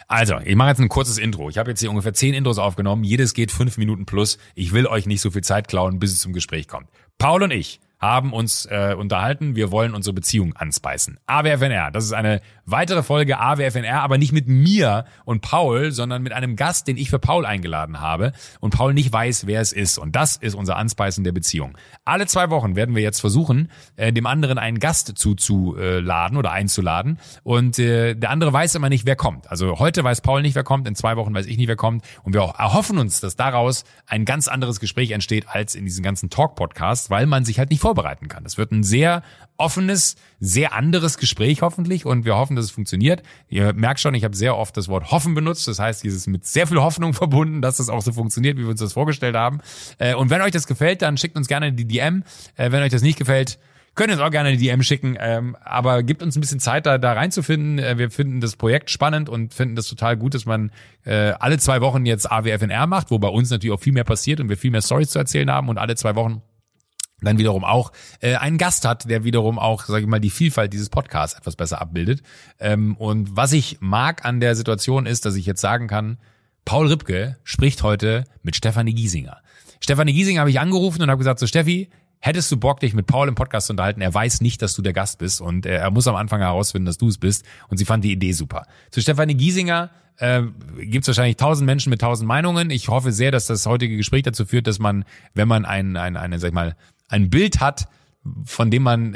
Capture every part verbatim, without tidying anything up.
Also, ich mache jetzt ein kurzes Intro. Ich habe jetzt hier ungefähr zehn Intros aufgenommen. Jedes geht fünf Minuten plus. Ich will euch nicht so viel Zeit klauen, bis es zum Gespräch kommt. Paul und ich haben uns äh, unterhalten. Wir wollen unsere Beziehung anspeisen. A W F N R, das ist eine weitere Folge A W F N R, aber nicht mit mir und Paul, sondern mit einem Gast, den ich für Paul eingeladen habe und Paul nicht weiß, wer es ist. Und das ist unser Anspeisen der Beziehung. Alle zwei Wochen werden wir jetzt versuchen, äh, dem anderen einen Gast zuzuladen oder einzuladen. Und äh, der andere weiß immer nicht, wer kommt. Also heute weiß Paul nicht, wer kommt, in zwei Wochen weiß ich nicht, wer kommt. Und wir auch erhoffen uns, dass daraus ein ganz anderes Gespräch entsteht als in diesen ganzen Talk-Podcasts, weil man sich halt nicht vorbereiten kann. Es wird ein sehr offenes, sehr anderes Gespräch hoffentlich und wir hoffen, dass es funktioniert. Ihr merkt schon, ich habe sehr oft das Wort hoffen benutzt. Das heißt, dieses mit sehr viel Hoffnung verbunden, dass das auch so funktioniert, wie wir uns das vorgestellt haben. Und wenn euch das gefällt, dann schickt uns gerne die D M. Wenn euch das nicht gefällt, könnt ihr uns auch gerne eine D M schicken. Aber gebt uns ein bisschen Zeit, da, da reinzufinden. Wir finden das Projekt spannend und finden das total gut, dass man alle zwei Wochen jetzt A W F N R macht, wo bei uns natürlich auch viel mehr passiert und wir viel mehr Storys zu erzählen haben und alle zwei Wochen dann wiederum auch äh, einen Gast hat, der wiederum auch, sage ich mal, die Vielfalt dieses Podcasts etwas besser abbildet. Ähm, und was ich mag an der Situation ist, dass ich jetzt sagen kann, Paul Ripke spricht heute mit Stefanie Giesinger. Stefanie Giesinger habe ich angerufen und habe gesagt, so Steffi, hättest du Bock, dich mit Paul im Podcast zu unterhalten? Er weiß nicht, dass du der Gast bist und er, er muss am Anfang herausfinden, dass du es bist. Und sie fand die Idee super. Zu Stefanie Giesinger äh, gibt es wahrscheinlich tausend Menschen mit tausend Meinungen. Ich hoffe sehr, dass das heutige Gespräch dazu führt, dass man, wenn man ein, ein, eine, sag ich mal, ein Bild hat, von dem man,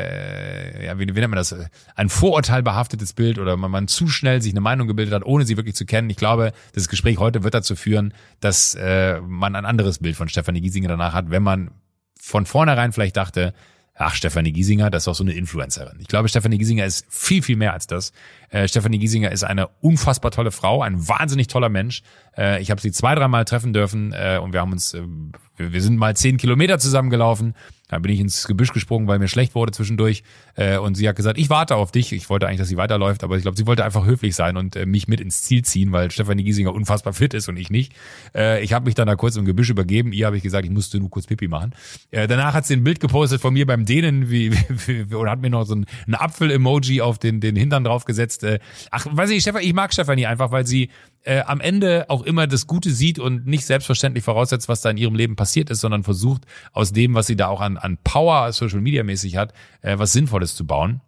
äh, ja, wie, wie nennt man das, ein vorurteilbehaftetes Bild oder man, man zu schnell sich eine Meinung gebildet hat, ohne sie wirklich zu kennen. Ich glaube, das Gespräch heute wird dazu führen, dass äh, man ein anderes Bild von Stefanie Giesinger danach hat, wenn man von vornherein vielleicht dachte, ach, Stefanie Giesinger, das ist doch so eine Influencerin. Ich glaube, Stefanie Giesinger ist viel, viel mehr als das. Äh, Stefanie Giesinger ist eine unfassbar tolle Frau, ein wahnsinnig toller Mensch. Äh, ich habe sie zwei, dreimal treffen dürfen äh, und wir haben uns, äh, wir, wir sind mal zehn Kilometer zusammengelaufen. Da bin ich ins Gebüsch gesprungen, weil mir schlecht wurde zwischendurch. Äh, und sie hat gesagt, ich warte auf dich. Ich wollte eigentlich, dass sie weiterläuft, aber ich glaube, sie wollte einfach höflich sein und äh, mich mit ins Ziel ziehen, weil Stefanie Giesinger unfassbar fit ist und ich nicht. Äh, ich habe mich dann da kurz im Gebüsch übergeben. Ihr habe ich gesagt, ich musste nur kurz Pipi machen. Äh, danach hat sie ein Bild gepostet von mir beim Dehnen wie, wie, wie, und hat mir noch so ein, ein Apfel-Emoji auf den, den Hintern draufgesetzt. Äh, ach, weiß ich, Stefanie, ich mag Stefanie einfach, weil sie äh, am Ende auch immer das Gute sieht und nicht selbstverständlich voraussetzt, was da in ihrem Leben passiert ist, sondern versucht, aus dem, was sie da auch an an Power Social Media mäßig hat, äh, was Sinnvolles zu bauen.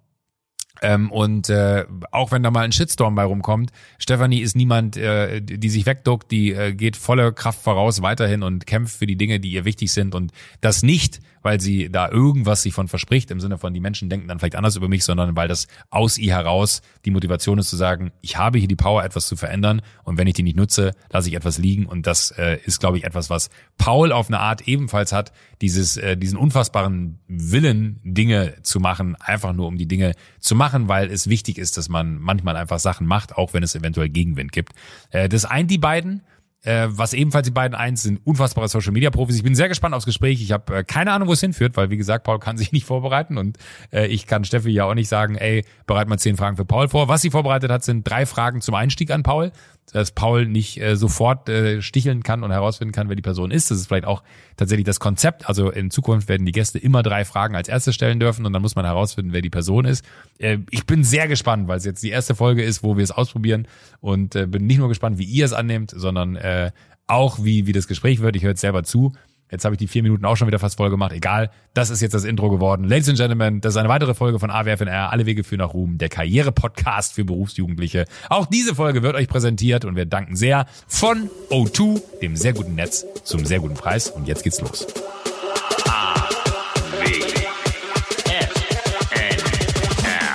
Ähm, und äh, auch wenn da mal ein Shitstorm bei rumkommt, Stefanie ist niemand, äh, die sich wegduckt, die äh, geht volle Kraft voraus weiterhin und kämpft für die Dinge, die ihr wichtig sind und das nicht, weil sie da irgendwas sich von verspricht, im Sinne von, die Menschen denken dann vielleicht anders über mich, sondern weil das aus ihr heraus die Motivation ist zu sagen, ich habe hier die Power, etwas zu verändern und wenn ich die nicht nutze, lasse ich etwas liegen und das äh, ist, glaube ich, etwas, was Paul auf eine Art ebenfalls hat, dieses äh, diesen unfassbaren Willen, Dinge zu machen, einfach nur um die Dinge zu machen, weil es wichtig ist, dass man manchmal einfach Sachen macht, auch wenn es eventuell Gegenwind gibt. Äh, das eint die beiden. Äh, was ebenfalls die beiden eins sind, unfassbare Social-Media-Profis. Ich bin sehr gespannt aufs Gespräch. Ich habe äh, keine Ahnung, wo es hinführt, weil, wie gesagt, Paul kann sich nicht vorbereiten und äh, ich kann Steffi ja auch nicht sagen, ey, bereit mal zehn Fragen für Paul vor. Was sie vorbereitet hat, sind drei Fragen zum Einstieg an Paul, dass Paul nicht äh, sofort äh, sticheln kann und herausfinden kann, wer die Person ist. Das ist vielleicht auch tatsächlich das Konzept. Also in Zukunft werden die Gäste immer drei Fragen als erstes stellen dürfen und dann muss man herausfinden, wer die Person ist. Äh, ich bin sehr gespannt, weil es jetzt die erste Folge ist, wo wir es ausprobieren und äh, bin nicht nur gespannt, wie ihr es annehmt, sondern äh, auch wie wie das Gespräch wird. Ich höre jetzt selber zu. Jetzt habe ich die vier Minuten auch schon wieder fast voll gemacht. Egal, das ist jetzt das Intro geworden. Ladies and Gentlemen, das ist eine weitere Folge von A W F N R. Alle Wege führen nach Ruhm, der Karriere-Podcast für Berufsjugendliche. Auch diese Folge wird euch präsentiert und wir danken sehr von O zwei, dem sehr guten Netz, zum sehr guten Preis. Und jetzt geht's los. A W F N R.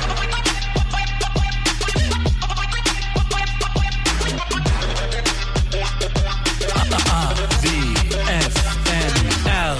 A W F N R.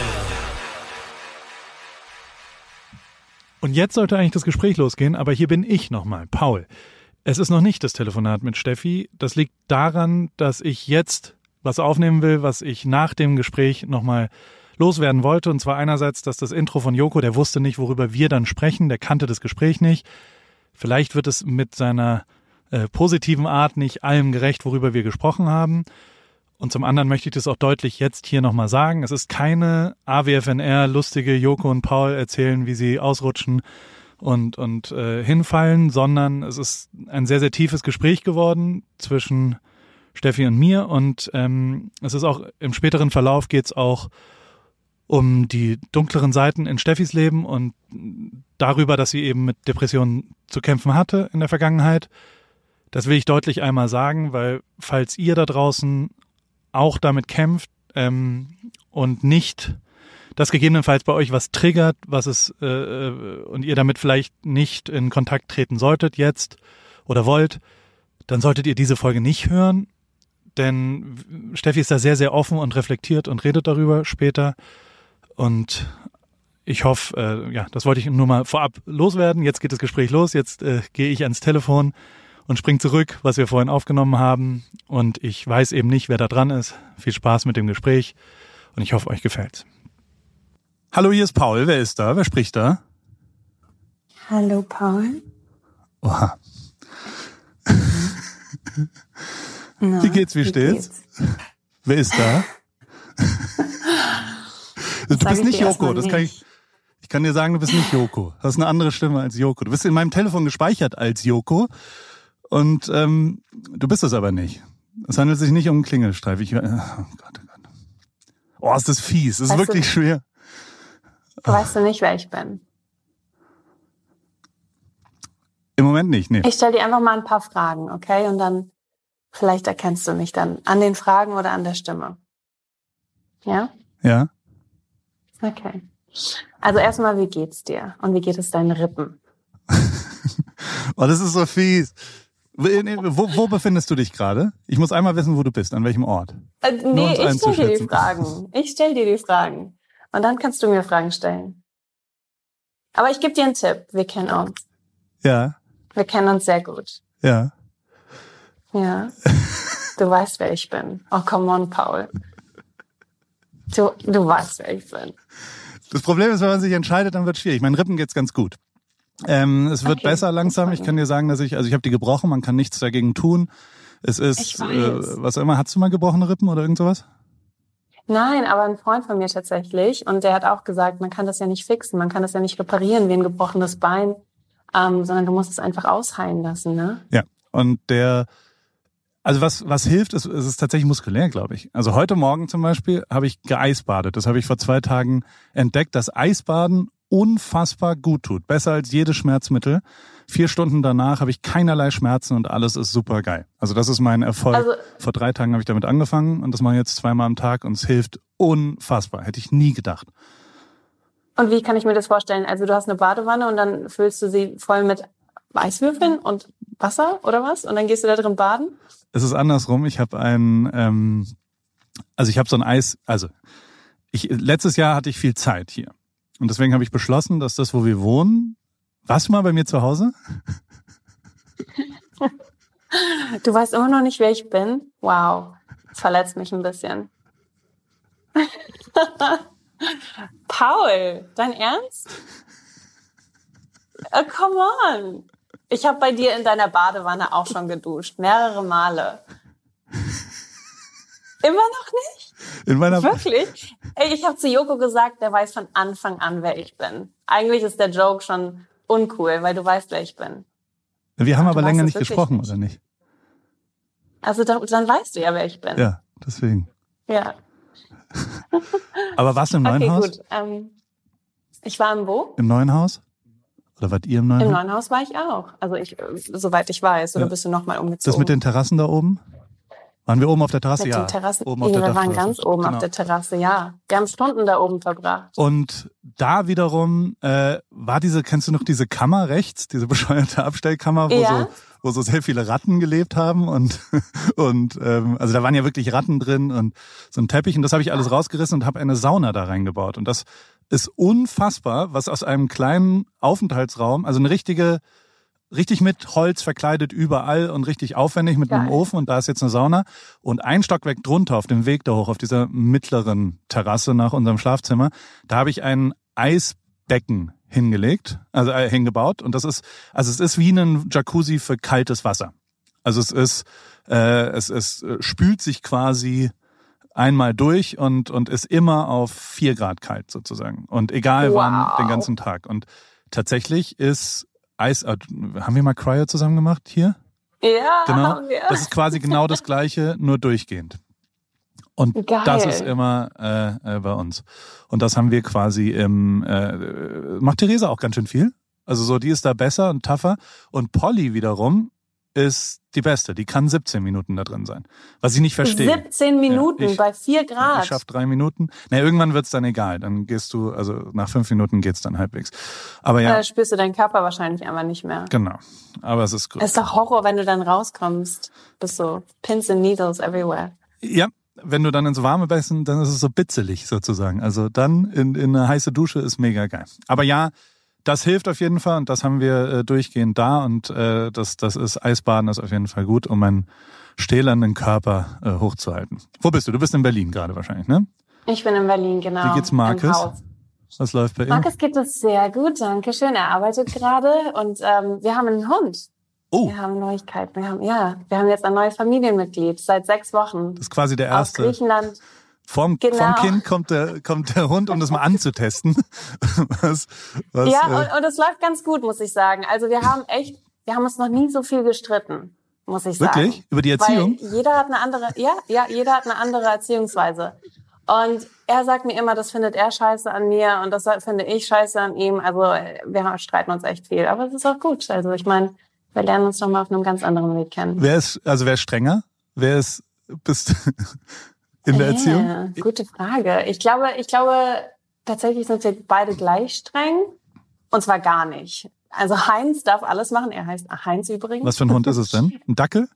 Und jetzt sollte eigentlich das Gespräch losgehen, aber hier bin ich nochmal, Paul. Es ist noch nicht das Telefonat mit Steffi. Das liegt daran, dass ich jetzt was aufnehmen will, was ich nach dem Gespräch nochmal loswerden wollte. Und zwar einerseits, dass das Intro von Joko, der wusste nicht, worüber wir dann sprechen, der kannte das Gespräch nicht. Vielleicht wird es mit seiner äh, positiven Art nicht allem gerecht, worüber wir gesprochen haben. Und zum anderen möchte ich das auch deutlich jetzt hier nochmal sagen. Es ist keine A W F N R lustige Joko und Paul erzählen, wie sie ausrutschen, und, und äh, hinfallen, sondern es ist ein sehr, sehr tiefes Gespräch geworden zwischen Steffi und mir und ähm, es ist auch im späteren Verlauf geht's auch um die dunkleren Seiten in Steffis Leben und darüber, dass sie eben mit Depressionen zu kämpfen hatte in der Vergangenheit. Das will ich deutlich einmal sagen, weil falls ihr da draußen auch damit kämpft ähm, und nicht das gegebenenfalls bei euch was triggert, was es äh, und ihr damit vielleicht nicht in Kontakt treten solltet jetzt oder wollt, dann solltet ihr diese Folge nicht hören, denn Steffi ist da sehr, sehr offen und reflektiert und redet darüber später und ich hoffe, äh, ja, das wollte ich nur mal vorab loswerden. Jetzt geht das Gespräch los, jetzt äh, gehe ich ans Telefon und spring zurück, was wir vorhin aufgenommen haben und ich weiß eben nicht, wer da dran ist. Viel Spaß mit dem Gespräch und ich hoffe, euch gefällt's. Hallo, hier ist Paul. Wer ist da? Wer spricht da? Hallo, Paul. Oha. Na, wie geht's, wie, wie steht's? Geht's? Wer ist da? Du bist nicht Joko, das kann ich, ich kann dir sagen, du bist nicht Joko. Du hast eine andere Stimme als Joko. Du bist in meinem Telefon gespeichert als Joko und ähm, du bist es aber nicht. Es handelt sich nicht um einen Klingelstreif. Ich, oh Gott, oh Gott. Oh, ist das fies. Das ist weißt wirklich du, schwer. Weißt du nicht, wer ich bin? Im Moment nicht, nee. Ich stelle dir einfach mal ein paar Fragen, okay? Und dann, vielleicht erkennst du mich dann an den Fragen oder an der Stimme. Ja? Ja. Okay. Also erstmal, wie geht's dir? Und wie geht es deinen Rippen? Oh, das ist so fies. Wo, wo befindest du dich gerade? Ich muss einmal wissen, wo du bist, an welchem Ort. Äh, nee, ich stelle dir die Fragen. Ich stelle dir die Fragen. Und dann kannst du mir Fragen stellen. Aber ich gebe dir einen Tipp. Wir kennen uns. Ja. Wir kennen uns sehr gut. Ja. Ja. Du weißt, wer ich bin. Oh, come on, Paul. Du, du weißt, wer ich bin. Das Problem ist, wenn man sich entscheidet, dann wird es schwierig. Meinen Rippen geht's ganz gut. Ähm, es wird okay, besser langsam. Ich kann dir sagen, dass ich, also ich habe die gebrochen. Man kann nichts dagegen tun. Es ist, äh, was auch immer. Hast du mal gebrochene Rippen oder irgend sowas? Nein, aber ein Freund von mir tatsächlich. Und der hat auch gesagt, man kann das ja nicht fixen. Man kann das ja nicht reparieren wie ein gebrochenes Bein. Ähm, sondern du musst es einfach ausheilen lassen, ne? Ja. Und der, also was, was hilft, ist, ist es tatsächlich muskulär, glaube ich. Also heute Morgen zum Beispiel habe ich geeisbadet. Das habe ich vor zwei Tagen entdeckt, dass Eisbaden unfassbar gut tut. Besser als jedes Schmerzmittel. Vier Stunden danach habe ich keinerlei Schmerzen und alles ist super geil. Also das ist mein Erfolg. Also, vor drei Tagen habe ich damit angefangen und das mache ich jetzt zweimal am Tag und es hilft unfassbar. Hätte ich nie gedacht. Und wie kann ich mir das vorstellen? Also du hast eine Badewanne und dann füllst du sie voll mit Eiswürfeln und Wasser oder was? Und dann gehst du da drin baden? Es ist andersrum. Ich habe ein, ähm, also ich habe so ein Eis, also ich letztes Jahr hatte ich viel Zeit hier. Und deswegen habe ich beschlossen, dass das, wo wir wohnen, warst du mal bei mir zu Hause? Du weißt immer noch nicht, wer ich bin? Wow, das verletzt mich ein bisschen. Paul, dein Ernst? Oh, come on. Ich habe bei dir in deiner Badewanne auch schon geduscht, mehrere Male. Immer noch nicht? In meiner Wirklich? Ey, ich habe zu Joko gesagt, der weiß von Anfang an, wer ich bin. Eigentlich ist der Joke schon uncool, weil du weißt, wer ich bin. Wir haben aber länger nicht gesprochen, nicht. Oder nicht? Also da, dann weißt du ja, wer ich bin. Ja, deswegen. Ja. Aber warst du im neuen okay, Haus? Okay, gut. Ähm, ich war im wo? Im neuen Haus? Oder wart ihr im neuen Im Haus? Im neuen Haus war ich auch. Also ich, soweit ich weiß. Oder ja. Bist du nochmal umgezogen? Das mit den Terrassen da oben? Waren wir oben auf der Terrasse? Mit ja. Den Terrassen, oben auf der wir waren Dachterrasse. ganz oben genau. Auf der Terrasse, ja. Wir haben Stunden da oben verbracht. Und da wiederum äh, war diese, kennst du noch diese Kammer rechts, diese bescheuerte Abstellkammer, wo ja. so wo so sehr viele Ratten gelebt haben und und ähm, also da waren ja wirklich Ratten drin und so ein Teppich und das habe ich alles rausgerissen und habe eine Sauna da reingebaut und das ist unfassbar, was aus einem kleinen Aufenthaltsraum, also eine richtige richtig mit Holz verkleidet überall und richtig aufwendig mit Geil. Einem Ofen und da ist jetzt eine Sauna und ein Stockwerk drunter auf dem Weg da hoch auf dieser mittleren Terrasse nach unserem Schlafzimmer, da habe ich ein Eisbecken hingelegt, also äh, hingebaut und das ist, also es ist wie ein Jacuzzi für kaltes Wasser. Also es ist, äh, es, es spült sich quasi einmal durch und und ist immer auf vier Grad kalt sozusagen und egal wow. wann den ganzen Tag und tatsächlich ist Eis, äh, haben wir mal Cryo zusammen gemacht hier? Ja, Genau. haben wir. Das ist quasi genau das Gleiche, nur durchgehend. Und Geil. das ist immer äh, äh, bei uns. Und das haben wir quasi im, äh, macht Theresa auch ganz schön viel. Also so, die ist da besser und tougher. Und Polly wiederum ist die Beste. Die kann siebzehn Minuten da drin sein. Was ich nicht verstehe. siebzehn Minuten Ja, ich- bei vier Grad. Ich schaff drei Minuten. Na, irgendwann wird's dann egal. Dann gehst du, also nach fünf Minuten geht's dann halbwegs. Aber ja, Da spürst du deinen Körper wahrscheinlich einfach nicht mehr. genau. Aber es ist gut. Es ist doch Horror, wenn du dann rauskommst. Bist so Pins and Needles everywhere. Ja, wenn du dann ins Warme bist, dann ist es so bitzelig sozusagen. Also dann in, in eine heiße Dusche ist mega geil. Aber ja, das hilft auf jeden Fall und das haben wir äh, durchgehend da und äh, das, das ist Eisbaden ist auf jeden Fall gut, um meinen stählernen Körper äh, hochzuhalten. Wo bist du? Du bist in Berlin gerade wahrscheinlich, ne? Ich bin in Berlin, genau. Wie geht's im Markus? Haus. Was läuft bei ihm? Markus geht es sehr gut, danke schön. Er arbeitet gerade und ähm, wir haben einen Hund. Oh, Wir haben Neuigkeiten. Wir haben, ja, wir haben jetzt ein neues Familienmitglied seit sechs Wochen das ist quasi der aus erste. Griechenland. Vorm, Genau. vorm Kind kommt der, kommt der Hund, um das mal anzutesten. was, was, Ja, äh, und, und es läuft ganz gut, muss ich sagen. Also wir haben echt, wir haben uns noch nie so viel gestritten, muss ich sagen. Wirklich? Über die Erziehung? Weil jeder hat eine andere, ja, ja, jeder hat eine andere Erziehungsweise. Und er sagt mir immer, das findet er scheiße an mir und das finde ich scheiße an ihm. Also wir streiten uns echt viel, aber es ist auch gut. Also ich meine, wir lernen uns noch mal auf einem ganz anderen Weg kennen. Wer ist, also wer ist strenger? Wer ist, bist in der Ja, Erziehung? gute Frage. Ich glaube, ich glaube, tatsächlich sind wir beide gleich streng. Und zwar gar nicht. Also Heinz darf alles machen. Er heißt Heinz übrigens. Was für ein Hund ist es denn? Ein Dackel?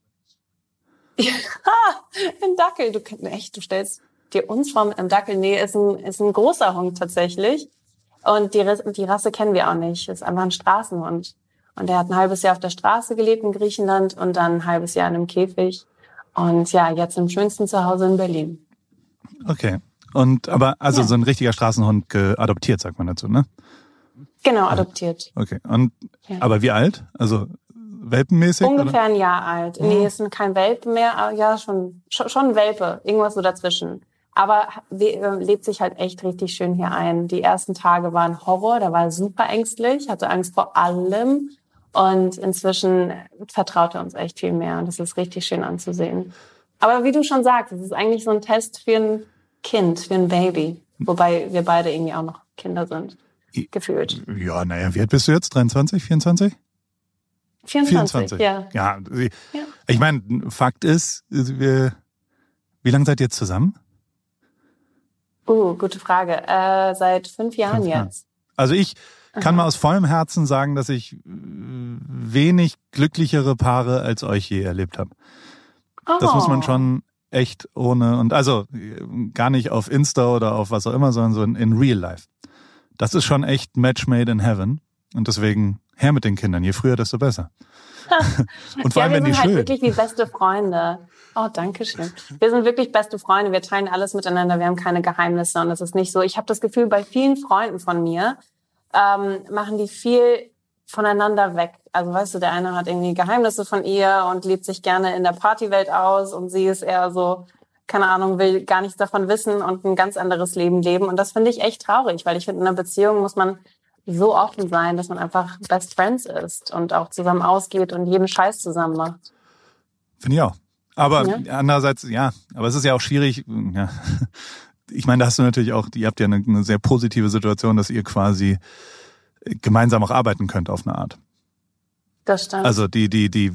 Ja, ein Dackel. Du, echt, du stellst dir uns vor mit einem Dackel. Nee, ist ein, ist ein großer Hund tatsächlich. Und die, die Rasse kennen wir auch nicht. Ist einfach ein Straßenhund. Und er hat ein halbes Jahr auf der Straße gelebt in Griechenland und dann ein halbes Jahr in einem Käfig. Und ja, jetzt im schönsten Zuhause in Berlin. Okay. Und aber also Ja. so ein richtiger Straßenhund ge- adoptiert, sagt man dazu, ne? Genau, adoptiert. Okay. Und Ja. aber wie alt? Also welpenmäßig? Ungefähr ein Jahr alt. Nee, ist kein Welpe mehr, aber ja, schon, schon, schon ein Welpe. Irgendwas so dazwischen. Aber we- äh, lebt sich halt echt richtig schön hier ein. Die ersten Tage waren Horror, da war er super ängstlich, hatte Angst vor allem. Und inzwischen vertraut er uns echt viel mehr. Und das ist richtig schön anzusehen. Aber wie du schon sagst, es ist eigentlich so ein Test für ein Kind, für ein Baby. Wobei wir beide irgendwie auch noch Kinder sind, gefühlt. Oder? Ja, naja, wie alt bist du jetzt? dreiundzwanzig, vierundzwanzig? vierundzwanzig, ja. Ja, sie- Ja. ich meine, Fakt ist, wir, wie lange seid ihr jetzt zusammen? Uh, gute Frage. Äh, seit fünf Jahren Fünf Jahren. jetzt. Also ich kann Aha. mal aus vollem Herzen sagen, dass ich äh, wenig glücklichere Paare als euch je erlebt habe. Das Oh. muss man schon echt ohne, und also äh, gar nicht auf Insta oder auf was auch immer, sondern so in, in real life. Das ist schon echt Match made in heaven. Und deswegen her mit den Kindern. Je früher, desto besser. Und vor Ja, allem, wir wenn die sind halt schön. wirklich wie beste Freunde. Oh, danke schön. Wir sind wirklich beste Freunde. Wir teilen alles miteinander. Wir haben keine Geheimnisse. Und es ist nicht so. Ich habe das Gefühl, bei vielen Freunden von mir ähm, machen die viel voneinander weg. Also weißt du, der eine hat irgendwie Geheimnisse von ihr und lebt sich gerne in der Partywelt aus. Und sie ist eher so, keine Ahnung, will gar nichts davon wissen und ein ganz anderes Leben leben. Und das finde ich echt traurig, weil ich finde, in einer Beziehung muss man so offen sein, dass man einfach Best Friends ist und auch zusammen ausgeht und jeden Scheiß zusammen macht. Finde ich auch. Aber Ja. andererseits, ja, aber es ist ja auch schwierig. Ja. Ich meine, da hast du natürlich auch, ihr habt ja eine, eine sehr positive Situation, dass ihr quasi gemeinsam auch arbeiten könnt auf eine Art. Das stimmt. Also die, die, die,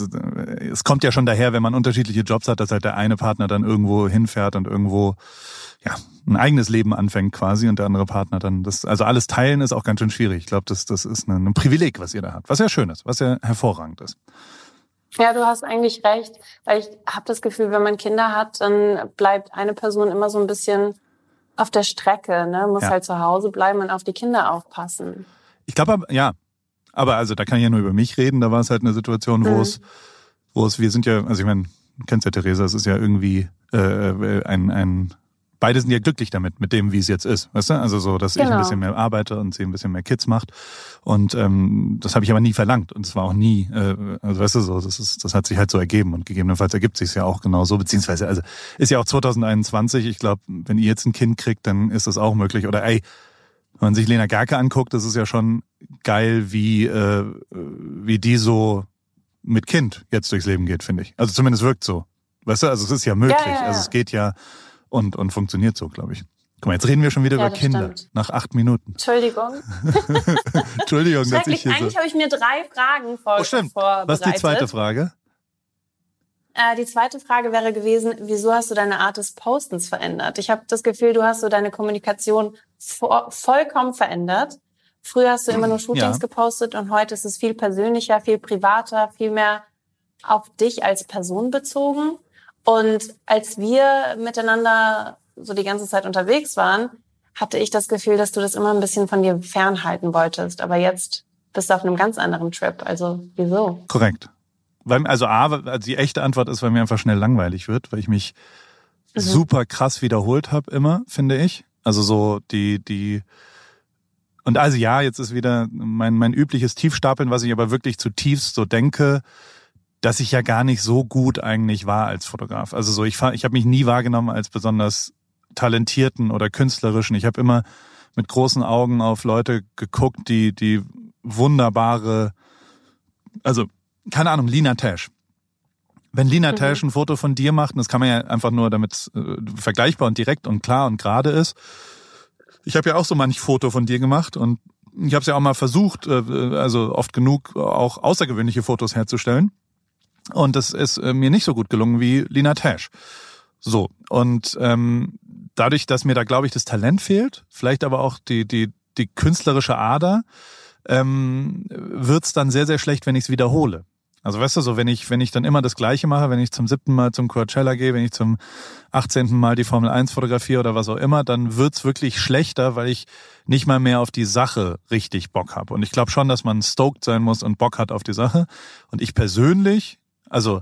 es kommt ja schon daher, wenn man unterschiedliche Jobs hat, dass halt der eine Partner dann irgendwo hinfährt und irgendwo, ja, ein eigenes Leben anfängt quasi und der andere Partner dann das, also alles teilen ist auch ganz schön schwierig. Ich glaube, das, das ist ein, ein Privileg, was ihr da habt, was ja schön ist, was ja hervorragend ist. Ja, du hast eigentlich recht, weil ich habe das Gefühl, wenn man Kinder hat, dann bleibt eine Person immer so ein bisschen auf der Strecke, ne? Muss Ja. halt zu Hause bleiben und auf die Kinder aufpassen. Ich glaube, ja, aber also da kann ich ja nur über mich reden. Da war es halt eine Situation, wo Mhm. es, wo es, wir sind ja, also ich meine, du kennst ja Theresa, es ist ja irgendwie äh, ein, ein, beide sind ja glücklich damit, mit dem, wie es jetzt ist, weißt du? Also so, dass ich Genau. ein bisschen mehr arbeite und sie ein bisschen mehr Kids macht. Und ähm, das habe ich aber nie verlangt und es war auch nie, äh, also weißt du so, das ist, das hat sich halt so ergeben und gegebenenfalls ergibt sich ja auch genau so, beziehungsweise, also ist ja auch zwanzig einundzwanzig. Ich glaube, wenn ihr jetzt ein Kind kriegt, dann ist das auch möglich. Oder ey, wenn man sich Lena Gerke anguckt, das ist ja schon geil, wie, äh, wie die so mit Kind jetzt durchs Leben geht, finde ich. Also zumindest wirkt so. Weißt du, also es ist ja möglich. Ja, ja, ja. Also es geht ja und, und funktioniert so, glaube ich. Guck mal, jetzt reden wir schon wieder Ja, über das Kinder. stimmt. Nach acht Minuten. Entschuldigung. Entschuldigung, dass ich Schrecklich, hier eigentlich so... habe ich mir drei Fragen vor, Oh, stimmt. vorbereitet. Was ist die zweite Frage? Äh, die zweite Frage wäre gewesen, wieso hast du deine Art des Postens verändert? Ich habe das Gefühl, du hast so deine Kommunikation vo- vollkommen verändert. Früher hast du immer nur Shootings Ja. gepostet und heute ist es viel persönlicher, viel privater, viel mehr auf dich als Person bezogen. Und als wir miteinander so die ganze Zeit unterwegs waren, hatte ich das Gefühl, dass du das immer ein bisschen von dir fernhalten wolltest. Aber jetzt bist du auf einem ganz anderen Trip. Also wieso? Korrekt. Weil, also A, also die echte Antwort ist, weil mir einfach schnell langweilig wird, weil ich mich Mhm. super krass wiederholt habe immer, finde ich. Also so die, die und also ja, jetzt ist wieder mein, mein übliches Tiefstapeln, was ich aber wirklich zutiefst so denke, dass ich ja gar nicht so gut eigentlich war als Fotograf. Also so, ich, fahr- ich habe mich nie wahrgenommen als besonders talentierten oder künstlerischen. Ich habe immer mit großen Augen auf Leute geguckt, die, die wunderbare, also keine Ahnung, Lina Tesh. Wenn Lina Mhm. Tesh ein Foto von dir macht, und das kann man ja einfach nur, damit es äh, vergleichbar und direkt und klar und gerade ist. Ich habe ja auch so manch Foto von dir gemacht und ich habe es ja auch mal versucht, äh, also oft genug auch außergewöhnliche Fotos herzustellen. Und das ist äh, mir nicht so gut gelungen wie Lina Tesh. So, und ähm, dadurch, dass mir da, glaube ich, das Talent fehlt, vielleicht aber auch die, die, die künstlerische Ader, ähm, wird's dann sehr, sehr schlecht, wenn ich es wiederhole. Also weißt du, so wenn ich wenn ich dann immer das Gleiche mache, wenn ich zum siebten Mal zum Coachella gehe, wenn ich zum achtzehnten Mal die Formel eins fotografiere oder was auch immer, dann wird's wirklich schlechter, weil ich nicht mal mehr auf die Sache richtig Bock habe. Und ich glaube schon, dass man stoked sein muss und Bock hat auf die Sache. Und ich persönlich, also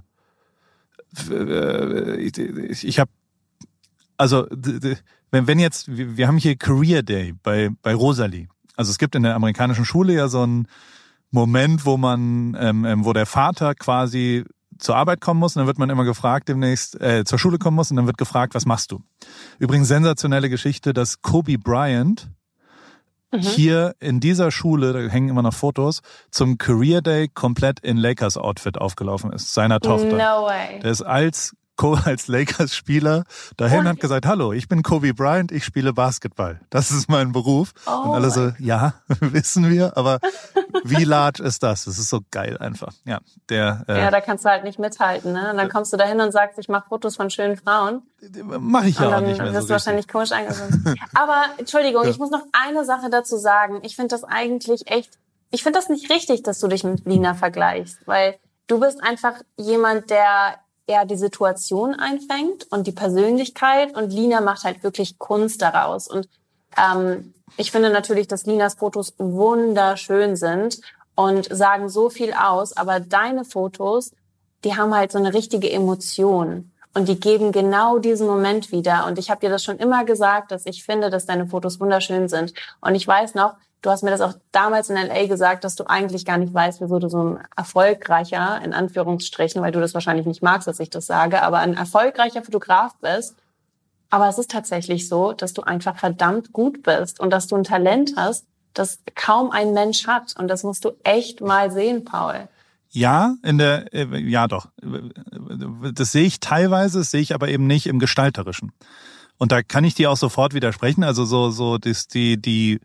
äh, ich, ich habe, also d- d- wenn wenn jetzt, wir wir haben hier Career Day bei bei Rosalie. Also es gibt in der amerikanischen Schule ja so ein Moment, wo man, ähm, ähm, wo der Vater quasi zur Arbeit kommen muss und dann wird man immer gefragt demnächst, äh, zur Schule kommen muss und dann wird gefragt, was machst du? Übrigens sensationelle Geschichte, dass Kobe Bryant Mhm. hier in dieser Schule, da hängen immer noch Fotos, zum Career Day komplett in Lakers Outfit aufgelaufen ist, seiner Tochter. No way. Der ist als als Lakers-Spieler dahin und hat gesagt, hallo, ich bin Kobe Bryant, ich spiele Basketball. Das ist mein Beruf. Oh und alle so, mein ja, wissen wir, aber wie large ist das? Das ist so geil einfach. Ja, der äh, Ja, da kannst du halt nicht mithalten, ne? Und dann kommst du da hin und sagst, ich mache Fotos von schönen Frauen. mache ich ja Und auch dann nicht mehr wirst so du richtig. wahrscheinlich komisch angesehen. Aber, Entschuldigung, ich muss noch eine Sache dazu sagen. Ich finde das eigentlich echt, ich finde das nicht richtig, dass du dich mit Lina vergleichst, weil du bist einfach jemand, der eher die Situation einfängt und die Persönlichkeit und Lina macht halt wirklich Kunst daraus. Und ähm, ich finde natürlich, dass Linas Fotos wunderschön sind und sagen so viel aus, aber deine Fotos, die haben halt so eine richtige Emotion. Und die geben genau diesen Moment wieder. Und ich habe dir das schon immer gesagt, dass ich finde, dass deine Fotos wunderschön sind. Und ich weiß noch, du hast mir das auch damals in L A gesagt, dass du eigentlich gar nicht weißt, wieso du so ein erfolgreicher, in Anführungsstrichen, weil du das wahrscheinlich nicht magst, dass ich das sage, aber ein erfolgreicher Fotograf bist. Aber es ist tatsächlich so, dass du einfach verdammt gut bist und dass du ein Talent hast, das kaum ein Mensch hat. Und das musst du echt mal sehen, Paul. Ja, in der, äh, ja doch. Das sehe ich teilweise, das sehe ich aber eben nicht im Gestalterischen. Und da kann ich dir auch sofort widersprechen. Also so, so, das, die, die,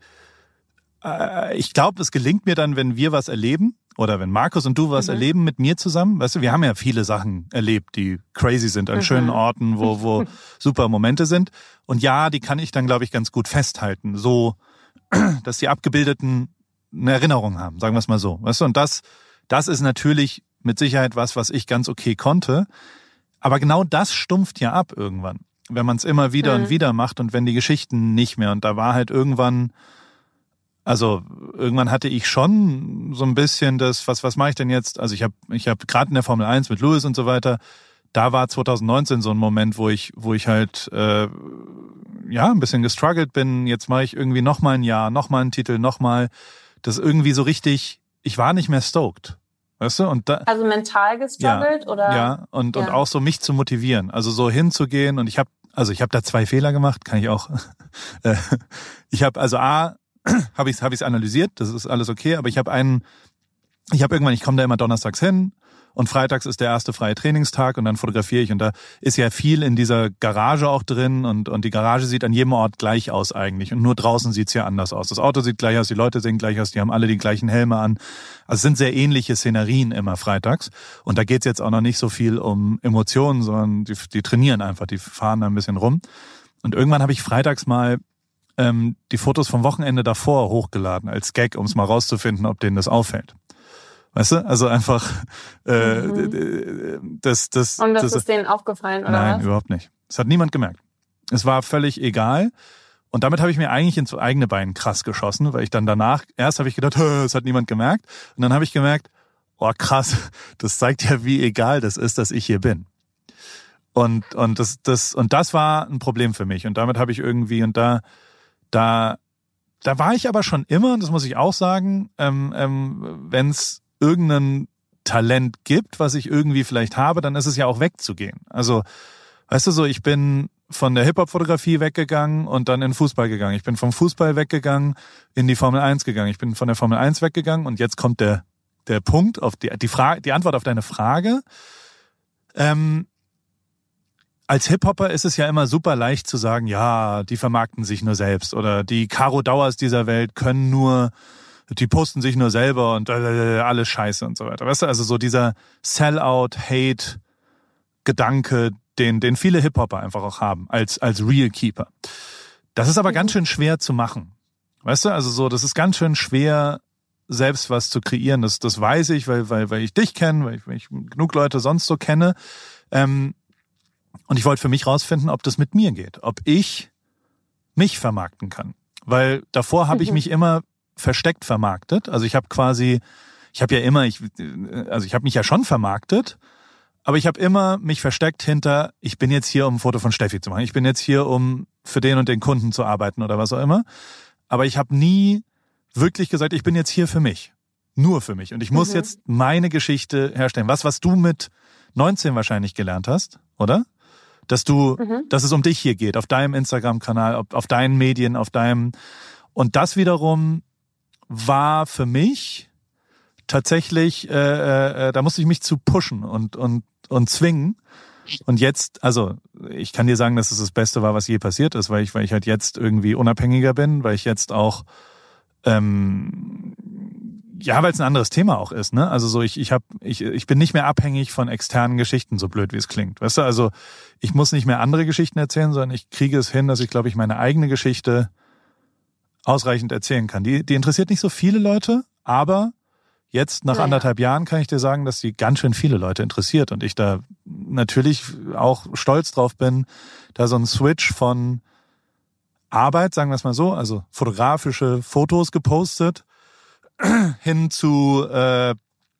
äh, ich glaube, es gelingt mir dann, wenn wir was erleben oder wenn Markus und du was Mhm. erleben mit mir zusammen. Weißt du, wir haben ja viele Sachen erlebt, die crazy sind, an Mhm. schönen Orten, wo, wo super Momente sind. Und ja, die kann ich dann, glaube ich, ganz gut festhalten. So, dass die Abgebildeten eine Erinnerung haben, sagen wir es mal so. Weißt du, und das, das ist natürlich mit Sicherheit was, was ich ganz okay konnte. Aber genau das stumpft ja ab irgendwann, wenn man es immer wieder Mhm. und wieder macht und wenn die Geschichten nicht mehr. Und da war halt irgendwann, also irgendwann hatte ich schon so ein bisschen das, was was mache ich denn jetzt? Also ich habe ich habe gerade in der Formel eins mit Lewis und so weiter, da war zwanzig neunzehn so ein Moment, wo ich wo ich halt äh, ja ein bisschen gestruggelt bin. Jetzt mache ich irgendwie noch mal ein Jahr, noch mal einen Titel, noch mal das irgendwie so richtig. Ich war nicht mehr stoked, weißt du? Und da, Also mental gestruggelt oder? ja, und, und Ja. auch so mich zu motivieren. Also so hinzugehen und ich habe, also ich habe da zwei Fehler gemacht, kann ich auch. Äh, ich habe also A, habe ich es hab ich's analysiert, das ist alles okay, aber ich habe einen, ich habe irgendwann, ich komme da immer donnerstags hin und freitags ist der erste freie Trainingstag und dann fotografiere ich und da ist ja viel in dieser Garage auch drin und und die Garage sieht an jedem Ort gleich aus eigentlich und nur draußen sieht's ja anders aus. Das Auto sieht gleich aus, die Leute sehen gleich aus, die haben alle die gleichen Helme an. Also es sind sehr ähnliche Szenerien immer freitags und da geht's jetzt auch noch nicht so viel um Emotionen, sondern die, die trainieren einfach, die fahren da ein bisschen rum. Und irgendwann habe ich freitags mal ähm, die Fotos vom Wochenende davor hochgeladen als Gag, um es mal rauszufinden, ob denen das auffällt. Weißt du? Also einfach äh, mhm. das, das. Und das, das ist denen aufgefallen, oder nein, was? überhaupt nicht. Das hat niemand gemerkt. Es war völlig egal. Und damit habe ich mir eigentlich ins eigene Bein krass geschossen, weil ich dann danach, erst habe ich gedacht, es hat niemand gemerkt. Und dann habe ich gemerkt, oh krass, das zeigt ja, wie egal das ist, dass ich hier bin. Und und das das und das war ein Problem für mich. Und damit habe ich irgendwie und da da da war ich aber schon immer, und das muss ich auch sagen, ähm, ähm, wenn es irgendein Talent gibt, was ich irgendwie vielleicht habe, dann ist es ja auch wegzugehen. Also, weißt du so, ich bin von der Hip-Hop-Fotografie weggegangen und dann in Fußball gegangen. Ich bin vom Fußball weggegangen, in die Formel eins gegangen. Ich bin von der Formel eins weggegangen und jetzt kommt der der Punkt auf die die Frage, die Antwort auf deine Frage. Ähm, Als Hip-Hopper ist es ja immer super leicht zu sagen, ja, die vermarkten sich nur selbst oder die Caro Dauers dieser Welt können nur, die posten sich nur selber und äh, alles Scheiße und so weiter. Weißt du, also so dieser Sell-out-Hate-Gedanke, den den viele Hip-Hopper einfach auch haben als als Real Keeper. Das ist aber mhm. ganz schön schwer zu machen. Weißt du, also so, das ist ganz schön schwer, selbst was zu kreieren. Das das weiß ich, weil weil weil ich dich kenne, weil ich, weil ich genug Leute sonst so kenne. Ähm, Und ich wollte für mich rausfinden, ob das mit mir geht, ob ich mich vermarkten kann. Weil davor habe ich mich immer versteckt vermarktet. Also ich habe quasi, ich habe ja immer, ich, also ich habe mich ja schon vermarktet, aber ich habe immer mich versteckt hinter, ich bin jetzt hier, um ein Foto von Steffi zu machen. Ich bin jetzt hier, um für den und den Kunden zu arbeiten oder was auch immer. Aber ich habe nie wirklich gesagt, ich bin jetzt hier für mich. Nur für mich. Und ich muss mhm. jetzt meine Geschichte herstellen. Was, was du mit neunzehn wahrscheinlich gelernt hast, oder? Dass du, mhm. dass es um dich hier geht, auf deinem Instagram-Kanal, auf, auf deinen Medien, auf deinem, und das wiederum war für mich tatsächlich, äh, äh, da musste ich mich zu pushen und, und, und zwingen. Und jetzt, also, ich kann dir sagen, dass es das Beste war, was je passiert ist, weil ich, weil ich halt jetzt irgendwie unabhängiger bin, weil ich jetzt auch, ähm, ja, weil es ein anderes Thema auch ist, ne? Also so ich ich habe ich ich bin nicht mehr abhängig von externen Geschichten, so blöd wie es klingt. Weißt du, also ich muss nicht mehr andere Geschichten erzählen, sondern ich kriege es hin, dass ich glaube ich meine eigene Geschichte ausreichend erzählen kann. Die die interessiert nicht so viele Leute, aber jetzt nach naja. anderthalb Jahren kann ich dir sagen, dass die ganz schön viele Leute interessiert und ich da natürlich auch stolz drauf bin, da so ein Switch von Arbeit, sagen wir es mal so, also fotografische Fotos gepostet, hin zu äh,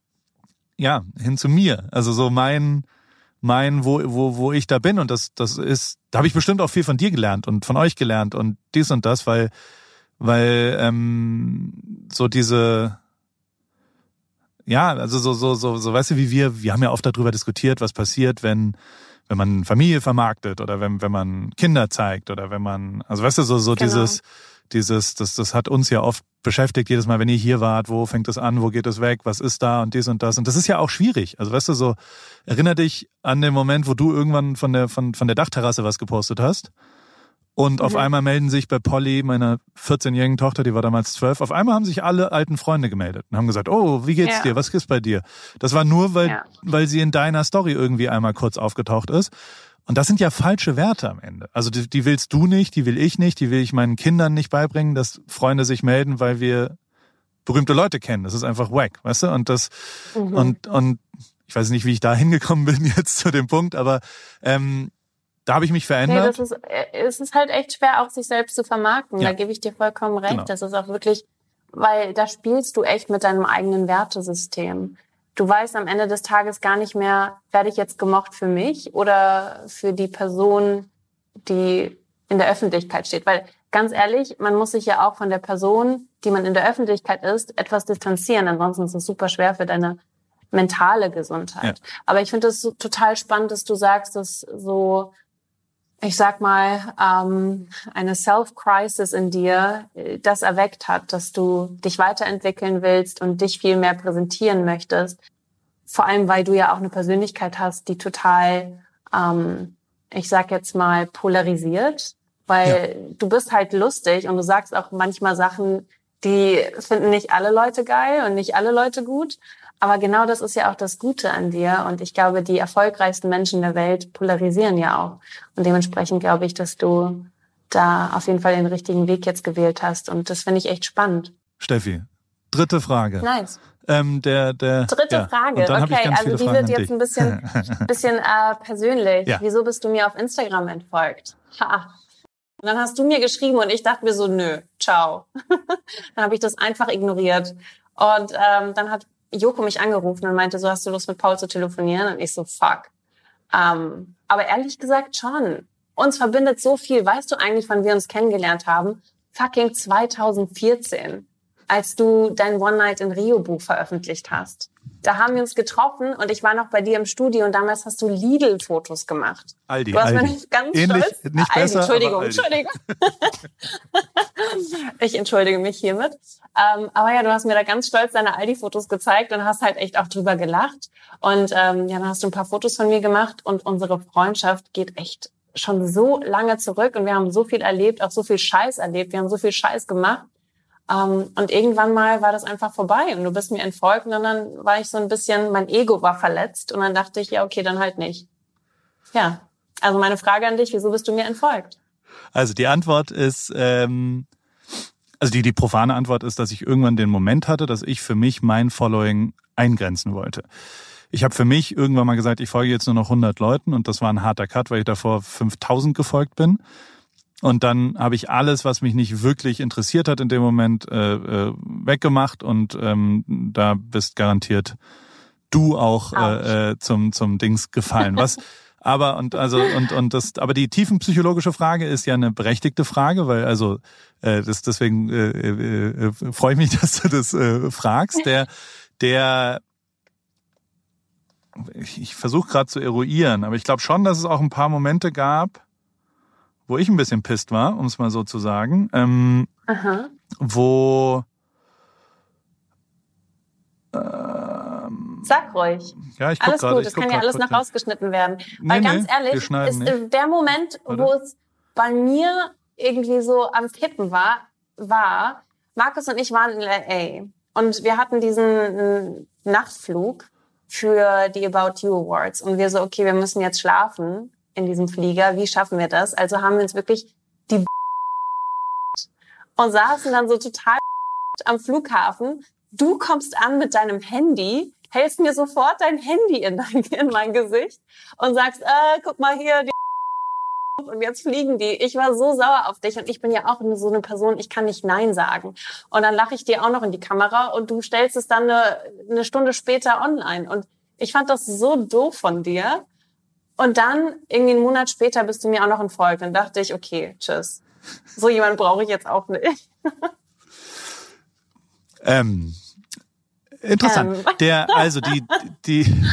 ja hin zu mir, also so mein mein wo wo wo ich da bin und das das ist, da habe ich bestimmt auch viel von dir gelernt und von euch gelernt und dies und das, weil weil ähm, so diese ja also so so so so weißt du, wie wir wir haben ja oft darüber diskutiert, was passiert, wenn wenn man Familie vermarktet oder wenn wenn man Kinder zeigt oder wenn man, also weißt du, so so genau. dieses dieses das das hat uns ja oft beschäftigt, jedes Mal, wenn ihr hier wart, wo fängt es an, wo geht es weg, was ist da und dies und das. Und das ist ja auch schwierig. Also weißt du, so erinner dich an den Moment, wo du irgendwann von der von von der Dachterrasse was gepostet hast und mhm. auf einmal melden sich bei Polly, meiner vierzehnjährigen Tochter, die war damals zwölf, auf einmal haben sich alle alten Freunde gemeldet und haben gesagt, oh, wie geht's ja. dir, was ist bei dir? Das war nur, weil ja. weil sie in deiner Story irgendwie einmal kurz aufgetaucht ist. Und das sind ja falsche Werte am Ende. Also die, die willst du nicht, die will ich nicht, die will ich meinen Kindern nicht beibringen, dass Freunde sich melden, weil wir berühmte Leute kennen. Das ist einfach wack, weißt du? Und das mhm. und und ich weiß nicht, wie ich da hingekommen bin jetzt zu dem Punkt, aber ähm, da habe ich mich verändert. Nee, das ist, es ist halt echt schwer, auch sich selbst zu vermarkten. Ja. Da gebe ich dir vollkommen recht. Genau. Das ist auch wirklich, weil da spielst du echt mit deinem eigenen Wertesystem. Du weißt am Ende des Tages gar nicht mehr, werde ich jetzt gemocht für mich oder für die Person, die in der Öffentlichkeit steht. Weil ganz ehrlich, man muss sich ja auch von der Person, die man in der Öffentlichkeit ist, etwas distanzieren. Ansonsten ist es super schwer für deine mentale Gesundheit. Ja. Aber ich finde es so total spannend, dass du sagst, dass so ich sag mal, ähm, eine Self-Crisis in dir äh, das erweckt hat, dass du dich weiterentwickeln willst und dich viel mehr präsentieren möchtest. Vor allem, weil du ja auch eine Persönlichkeit hast, die total, ähm, ich sag jetzt mal, polarisiert. Weil ja. du bist halt lustig und du sagst auch manchmal Sachen, die finden nicht alle Leute geil und nicht alle Leute gut. Aber genau das ist ja auch das Gute an dir. Und ich glaube, die erfolgreichsten Menschen der Welt polarisieren ja auch. Und dementsprechend glaube ich, dass du da auf jeden Fall den richtigen Weg jetzt gewählt hast. Und das finde ich echt spannend. Steffi, dritte Frage. Nice. Ähm, der, der, Dritte ja. Frage. Okay, also die Fragen wird jetzt ein bisschen, bisschen äh, persönlich. Ja. Wieso bist du mir auf Instagram entfolgt? Ha. Und dann hast du mir geschrieben und ich dachte mir so, nö, ciao. Dann habe ich das einfach ignoriert. Und ähm, dann hat Joko mich angerufen und meinte, so, hast du Lust mit Paul zu telefonieren? Und ich so, fuck. Ähm, aber ehrlich gesagt schon. Uns verbindet so viel. Weißt du eigentlich, wann wir uns kennengelernt haben? Fucking zwanzig vierzehn, als du dein One Night in Rio Buch veröffentlicht hast. Da haben wir uns getroffen und ich war noch bei dir im Studio und damals hast du Lidl-Fotos gemacht. Aldi, du hast Aldi. mir ganz Ähnlich, stolz. nicht Aldi, besser, Entschuldigung, aber Aldi. Entschuldigung. Ich entschuldige mich hiermit. Ähm, aber ja, du hast mir da ganz stolz deine Aldi-Fotos gezeigt und hast halt echt auch drüber gelacht. Und ähm, ja, dann hast du ein paar Fotos von mir gemacht und unsere Freundschaft geht echt schon so lange zurück und wir haben so viel erlebt, auch so viel Scheiß erlebt. Wir haben so viel Scheiß gemacht. Um, und irgendwann mal war das einfach vorbei und du bist mir entfolgt und dann war ich so ein bisschen, mein Ego war verletzt und dann dachte ich, ja okay, dann halt nicht. Ja, also meine Frage an dich, wieso bist du mir entfolgt? Also die Antwort ist, ähm, also die, die profane Antwort ist, dass ich irgendwann den Moment hatte, dass ich für mich mein Following eingrenzen wollte. Ich habe für mich irgendwann mal gesagt, ich folge jetzt nur noch hundert Leuten und das war ein harter Cut, weil ich davor fünftausend gefolgt bin. Und dann habe ich alles, was mich nicht wirklich interessiert hat in dem Moment, äh, äh, weggemacht und ähm, da bist garantiert du auch äh, äh, zum zum Dings gefallen. Was aber und also und und das aber die tiefenpsychologische Frage ist ja eine berechtigte Frage, weil also äh, das deswegen äh, äh, äh, freue ich mich, dass du das äh, fragst. Der der ich, ich versuche gerade zu eruieren, aber ich glaube schon, dass es auch ein paar Momente gab, wo ich ein bisschen pisst war, um es mal so zu sagen, ähm, Aha. wo ähm, Sag ruhig. Ja, ich guck alles grade, gut, ich das kann ja alles noch rausgeschnitten werden. Nee, Weil nee, ganz wir ehrlich, schneiden ist nicht. der Moment, Oder? wo es bei mir irgendwie so am Kippen war, war, Markus und ich waren in L A und wir hatten diesen äh, Nachtflug für die About You Awards und wir so, okay, wir müssen jetzt schlafen in diesem Flieger, wie schaffen wir das? Also haben wir uns wirklich die und saßen dann so total am Flughafen. Du kommst an mit deinem Handy, hältst mir sofort dein Handy in, dein, in mein Gesicht und sagst, äh, guck mal hier, die und jetzt fliegen die. Ich war so sauer auf dich und ich bin ja auch so eine Person, ich kann nicht Nein sagen. Und dann lache ich dir auch noch in die Kamera und du stellst es dann eine, eine Stunde später online. Und ich fand das so doof von dir. Und dann, irgendwie einen Monat später, bist du mir auch noch entfolgt. Dann dachte ich, okay, tschüss. So jemand brauche ich jetzt auch nicht. Ähm, interessant. Ähm. Der, also die, die,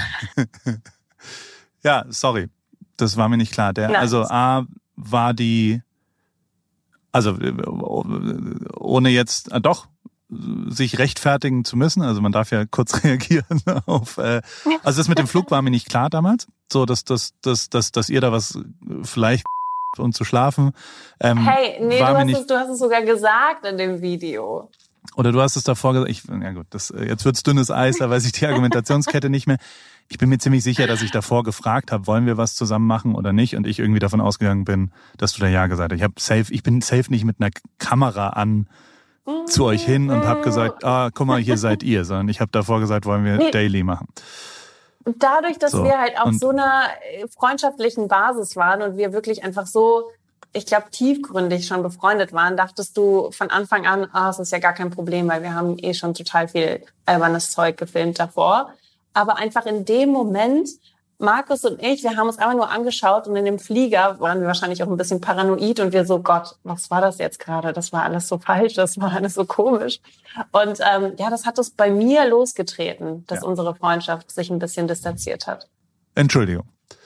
ja, sorry, das war mir nicht klar. Der, Nein. also A war die, also ohne jetzt, äh, doch, sich rechtfertigen zu müssen, also man darf ja kurz reagieren auf, äh, also das mit dem Flug war mir nicht klar damals, so dass, dass, dass, dass, dass ihr da was vielleicht und zu schlafen. Ähm, Hey, nee, du war mir hast, nicht, es, du hast es sogar gesagt in dem Video. Oder du hast es davor gesagt, ich, ja gut, das, jetzt wird's dünnes Eis, da weiß ich die Argumentationskette nicht mehr. Ich bin mir ziemlich sicher, dass ich davor gefragt habe, wollen wir was zusammen machen oder nicht, und ich irgendwie davon ausgegangen bin, dass du da ja gesagt hast. Ich habe safe, ich bin safe nicht mit einer Kamera an zu euch hin und habe gesagt, ah, guck mal, hier seid ihr, sondern ich habe davor gesagt, wollen wir Nee. Daily machen. Und dadurch, dass So, wir halt auf und- so einer freundschaftlichen Basis waren und wir wirklich einfach so, ich glaube, tiefgründig schon befreundet waren, dachtest du von Anfang an, ah, es ist ja gar kein Problem, weil wir haben eh schon total viel albernes Zeug gefilmt davor. Aber einfach in dem Moment, Markus und ich, wir haben uns einfach nur angeschaut und in dem Flieger waren wir wahrscheinlich auch ein bisschen paranoid und wir so, Gott, was war das jetzt gerade? Das war alles so falsch, das war alles so komisch. Und ähm, ja, das hat es bei mir losgetreten, dass Ja. unsere Freundschaft sich ein bisschen distanziert hat. Entschuldigung.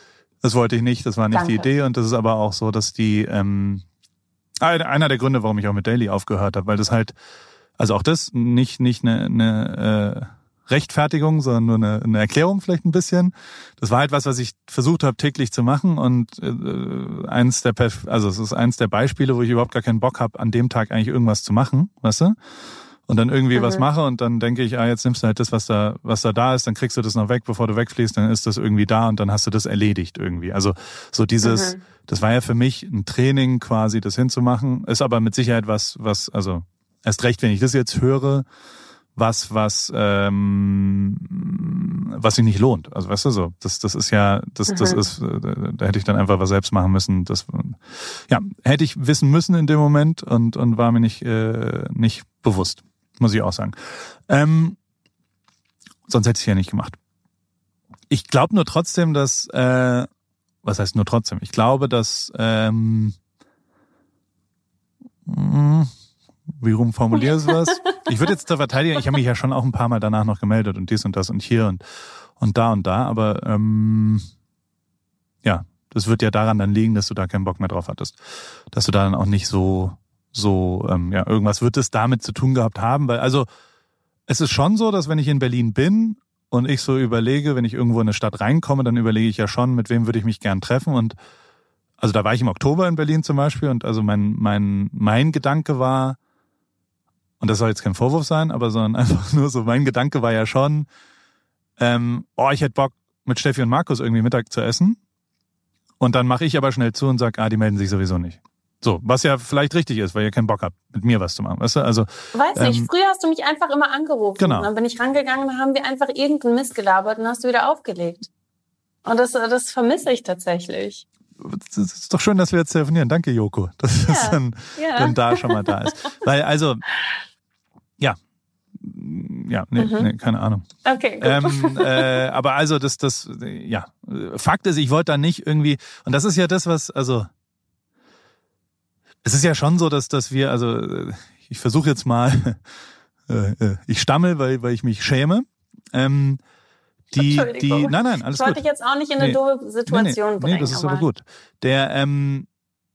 Das wollte ich nicht, das war nicht Danke. die Idee. Und das ist aber auch so, dass die, ähm, einer der Gründe, warum ich auch mit Daily aufgehört habe, weil das halt, also auch das nicht nicht eine, eine äh, Rechtfertigung, sondern nur eine, eine Erklärung vielleicht ein bisschen. Das war halt was, was ich versucht habe täglich zu machen und äh, eins der, also es ist eins der Beispiele, wo ich überhaupt gar keinen Bock habe, an dem Tag eigentlich irgendwas zu machen, weißt du? Und dann irgendwie mhm. was mache und dann denke ich, ah, jetzt nimmst du halt das, was da, was da da ist, dann kriegst du das noch weg, bevor du wegfliegst, dann ist das irgendwie da und dann hast du das erledigt irgendwie. Also so dieses, mhm. das war ja für mich ein Training quasi, das hinzumachen, ist aber mit Sicherheit was, was, also erst recht, wenn ich das jetzt höre, was, was, ähm, was sich nicht lohnt. Also weißt du so, das, das ist ja, das, mhm. das ist, da hätte ich dann einfach was selbst machen müssen. Das, ja, hätte ich wissen müssen in dem Moment und und war mir nicht, äh, nicht bewusst. Muss ich auch sagen. Ähm, sonst hätte ich es ja nicht gemacht. Ich glaube nur trotzdem, dass, äh, was heißt nur trotzdem? Ich glaube, dass, ähm, mh, wie rum formulierst du was? Ich würde jetzt da verteidigen, ich habe mich ja schon auch ein paar Mal danach noch gemeldet und dies und das und hier und und da und da, aber ähm, ja, das wird ja daran dann liegen, dass du da keinen Bock mehr drauf hattest. Dass du da dann auch nicht so So, ähm, ja, irgendwas wird es damit zu tun gehabt haben, weil, also, es ist schon so, dass wenn ich in Berlin bin und ich so überlege, wenn ich irgendwo in eine Stadt reinkomme, dann überlege ich ja schon, mit wem würde ich mich gern treffen und, also da war ich im Oktober in Berlin zum Beispiel und also mein, mein, mein Gedanke war, und das soll jetzt kein Vorwurf sein, aber sondern einfach nur so, mein Gedanke war ja schon, ähm, oh, ich hätte Bock, mit Steffi und Markus irgendwie Mittag zu essen und dann mache ich aber schnell zu und sage, ah, die melden sich sowieso nicht. So, was ja vielleicht richtig ist, weil ihr keinen Bock habt, mit mir was zu machen, weißt du? Also, weiß nicht, ähm, früher hast du mich einfach immer angerufen. Genau. Und dann bin ich rangegangen, dann haben wir einfach irgendeinen Mist gelabert und dann hast du wieder aufgelegt. Und das, das vermisse ich tatsächlich. Es ist doch schön, dass wir jetzt telefonieren. Danke, Joko, dass Ja, es dann, ja. dann da schon mal da ist. Weil, also, ja, ja, nee, Mhm. nee keine Ahnung. Okay, gut. Ähm, äh, aber also, das, das, ja, Fakt ist, ich wollte da nicht irgendwie, und das ist ja das, was, also, es ist ja schon so, dass, dass wir, also, ich versuche jetzt mal, äh, ich stammel, weil, weil ich mich schäme. Ähm, die, die, nein, nein, alles ich wollte gut. dich jetzt auch nicht in eine Nee. doofe Situation nee, nee, bringen. Nee, das ist aber gut. Der, ähm,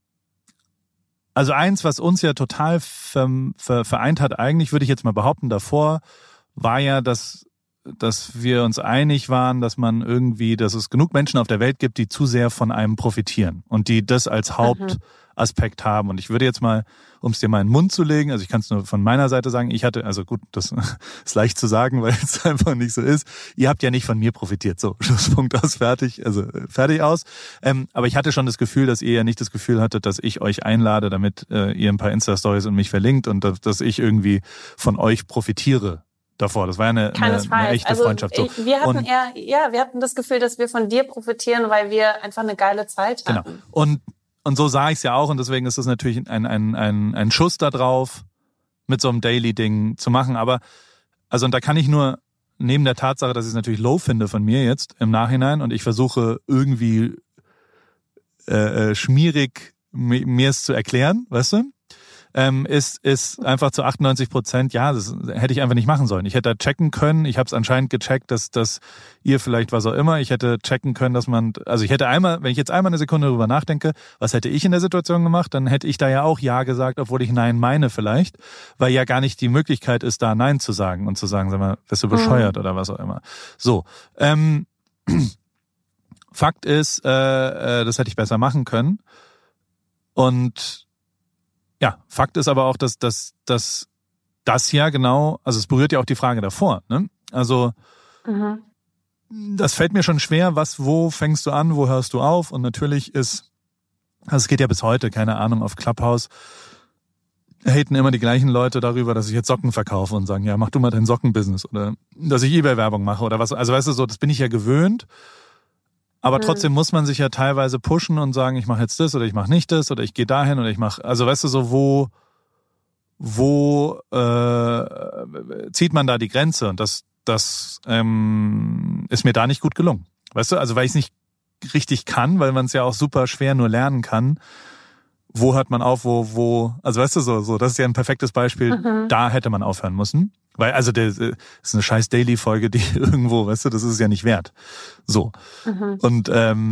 also eins, was uns ja total ver, ver, vereint hat, eigentlich würde ich jetzt mal behaupten, davor war ja, dass, dass wir uns einig waren, dass man irgendwie, dass es genug Menschen auf der Welt gibt, die zu sehr von einem profitieren und die das als Hauptaspekt haben. Und ich würde jetzt mal, um es dir mal in den Mund zu legen, also ich kann es nur von meiner Seite sagen, ich hatte, also gut, das ist leicht zu sagen, weil es einfach nicht so ist. Ihr habt ja nicht von mir profitiert. So, Schlusspunkt aus, fertig, also fertig aus. Ähm, aber ich hatte schon das Gefühl, dass ihr ja nicht das Gefühl hattet, dass ich euch einlade, damit äh, ihr ein paar Insta-Stories und mich verlinkt und dass, dass ich irgendwie von euch profitiere davor. Das war ja eine, eine, eine echte also Freundschaft. So. Ich, wir hatten und, eher, ja, wir hatten das Gefühl, dass wir von dir profitieren, weil wir einfach eine geile Zeit hatten. Genau. Und Und so sah ich es ja auch und deswegen ist es natürlich ein, ein, ein, ein Schuss da drauf, mit so einem Daily-Ding zu machen. Aber, also und da kann ich nur, neben der Tatsache, dass ich es natürlich low finde von mir jetzt im Nachhinein und ich versuche irgendwie äh, schmierig mir es zu erklären, weißt du, ähm, ist ist einfach zu achtundneunzig Prozent, ja, das hätte ich einfach nicht machen sollen. Ich hätte da checken können, ich habe es anscheinend gecheckt, dass dass ihr vielleicht was auch immer, ich hätte checken können, dass man, also ich hätte einmal, wenn ich jetzt einmal eine Sekunde darüber nachdenke, was hätte ich in der Situation gemacht, dann hätte ich da ja auch Ja gesagt, obwohl ich Nein meine vielleicht, weil ja gar nicht die Möglichkeit ist, da Nein zu sagen und zu sagen, sag mal, bist du bescheuert mhm. oder was auch immer. So, ähm, Fakt ist, äh, äh, das hätte ich besser machen können und ja, Fakt ist aber auch, dass, dass, dass das ja genau, also es berührt ja auch die Frage davor, ne? Also mhm. das fällt mir schon schwer, was, wo fängst du an, wo hörst du auf? Und natürlich ist, also es geht ja bis heute, keine Ahnung, auf Clubhouse haten immer die gleichen Leute darüber, dass ich jetzt Socken verkaufe und sagen, ja, mach du mal dein Sockenbusiness oder dass ich eBay-Werbung mache oder was. Also weißt du so, das bin ich ja gewöhnt. Aber trotzdem muss man sich ja teilweise pushen und sagen, ich mache jetzt das oder ich mache nicht das oder ich gehe dahin oder ich mache, also weißt du so, wo wo äh, zieht man da die Grenze? Und das das ähm, ist mir da nicht gut gelungen. Weißt du, also weil ich es nicht richtig kann, weil man es ja auch super schwer nur lernen kann. Wo hört man auf, wo wo, also weißt du so, so das ist ja ein perfektes Beispiel. Mhm. Da hätte man aufhören müssen. Weil, also, das ist eine scheiß Daily-Folge, die irgendwo, weißt du, das ist es ja nicht wert. So. Mhm. Und,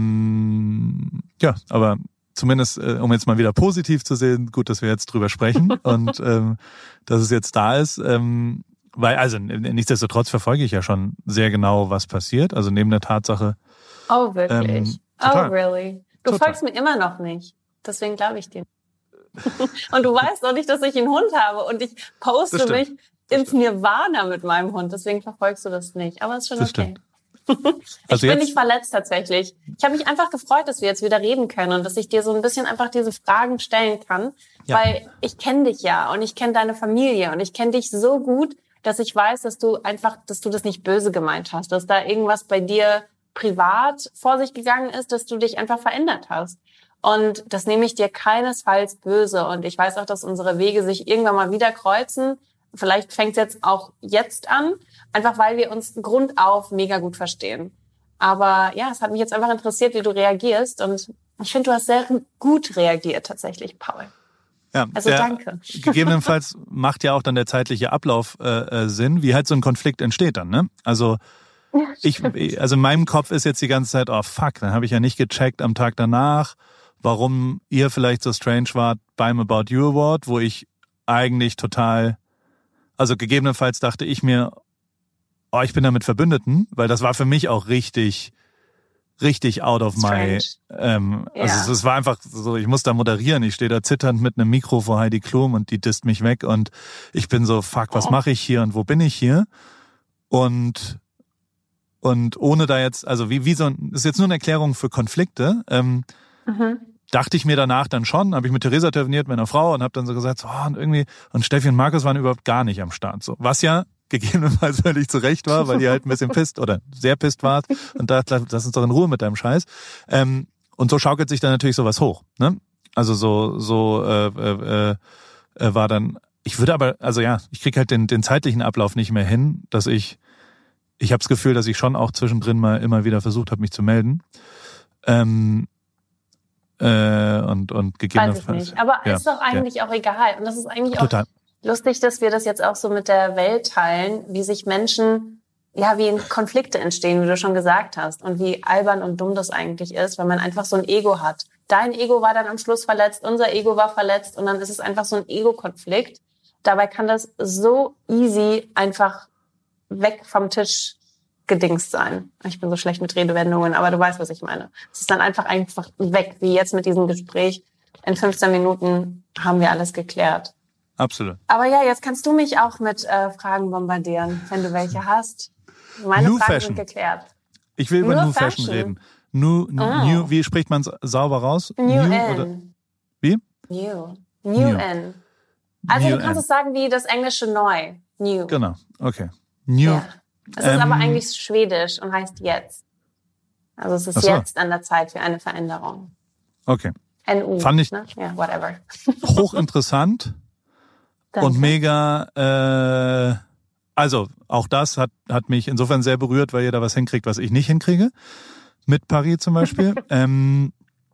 ähm, ja, aber zumindest, äh, um jetzt mal wieder positiv zu sehen, gut, dass wir jetzt drüber sprechen und, ähm, dass es jetzt da ist, ähm, weil, also, nichtsdestotrotz verfolge ich ja schon sehr genau, was passiert. Also, neben der Tatsache. Oh, wirklich? Ähm, oh, really? Du Total. folgst mir immer noch nicht. Deswegen glaube ich dir. Und du weißt doch nicht, dass ich einen Hund habe und ich poste mich ins Nirvana mit meinem Hund. Deswegen verfolgst du das nicht. Aber ist schon Das okay. stimmt. Ich Also bin jetzt- nicht verletzt tatsächlich. Ich habe mich einfach gefreut, dass wir jetzt wieder reden können und dass ich dir so ein bisschen einfach diese Fragen stellen kann. Ja. Weil ich kenne dich ja und ich kenne deine Familie und ich kenne dich so gut, dass ich weiß, dass du einfach, dass du das nicht böse gemeint hast, dass da irgendwas bei dir privat vor sich gegangen ist, dass du dich einfach verändert hast. Und das nehme ich dir keinesfalls böse. Und ich weiß auch, dass unsere Wege sich irgendwann mal wieder kreuzen. Vielleicht fängt es jetzt auch jetzt an, einfach weil wir uns grundauf mega gut verstehen. Aber ja, es hat mich jetzt einfach interessiert, wie du reagierst. Und ich finde, du hast sehr gut reagiert tatsächlich, Paul. Ja, Also der, danke. Gegebenenfalls macht ja auch dann der zeitliche Ablauf äh, äh, Sinn, wie halt so ein Konflikt entsteht dann, ne? Also ich, also in meinem Kopf ist jetzt die ganze Zeit, oh fuck, dann habe ich ja nicht gecheckt am Tag danach, warum ihr vielleicht so strange wart beim About You Award, wo ich eigentlich total, also gegebenenfalls dachte ich mir, oh, ich bin da mit Verbündeten, weil das war für mich auch richtig, richtig out of my, ähm, Ja. also es, es war einfach so, ich muss da moderieren, ich stehe da zitternd mit einem Mikro vor Heidi Klum und die disst mich weg und ich bin so, fuck, was mache ich hier und wo bin ich hier? Und und ohne da jetzt, also wie wie so ein, ist jetzt nur eine Erklärung für Konflikte, ähm, Mhm. dachte ich mir danach dann schon, habe ich mit Theresa telefoniert, meiner Frau, und habe dann so gesagt, so, oh, und irgendwie, und Steffi und Markus waren überhaupt gar nicht am Start, so, was ja gegebenenfalls völlig zurecht war, weil ihr halt ein bisschen pisst oder sehr pisst wart und dachte, lass uns doch in Ruhe mit deinem Scheiß. Ähm, und so schaukelt sich dann natürlich sowas hoch, ne? Also so so äh, äh, äh, war dann, ich würde aber, also ja, ich krieg halt den den zeitlichen Ablauf nicht mehr hin, dass ich Ich habe das Gefühl, dass ich schon auch zwischendrin mal immer wieder versucht habe, mich zu melden. Ähm, äh, und, und Weiß ich gegebenenfalls. nicht. Aber ja, ist doch eigentlich auch egal. Und das ist eigentlich ja, total. auch lustig, dass wir das jetzt auch so mit der Welt teilen, wie sich Menschen, ja, wie Konflikte entstehen, wie du schon gesagt hast. Und wie albern und dumm das eigentlich ist, wenn man einfach so ein Ego hat. Dein Ego war dann am Schluss verletzt, unser Ego war verletzt und dann ist es einfach so ein Ego-Konflikt. Dabei kann das so easy einfach weg vom Tisch gedingst sein. Ich bin so schlecht mit Redewendungen, aber du weißt, was ich meine. Es ist dann einfach einfach weg, wie jetzt mit diesem Gespräch. In fünfzehn Minuten haben wir alles geklärt. Absolut. Aber ja, jetzt kannst du mich auch mit äh, Fragen bombardieren, wenn du welche hast. Meine New Fragen Fashion. sind geklärt. Ich will über Nur New Fashion, Fashion. reden. New, Oh. new, wie spricht man es sauber raus? New, oder N. wie? New. New, New. N. Also New du kannst N. es sagen wie das englische neu. New. Genau. Okay. New. Ja. Es ist Ähm, aber eigentlich schwedisch und heißt jetzt. Also es ist Ach so. jetzt an der Zeit für eine Veränderung. Okay. N U. Fand ich- Ne? Ja, whatever. Hochinteressant. Danke. Und mega, äh, also auch das hat hat mich insofern sehr berührt, weil ihr da was hinkriegt, was ich nicht hinkriege. Mit Paris zum Beispiel. ähm,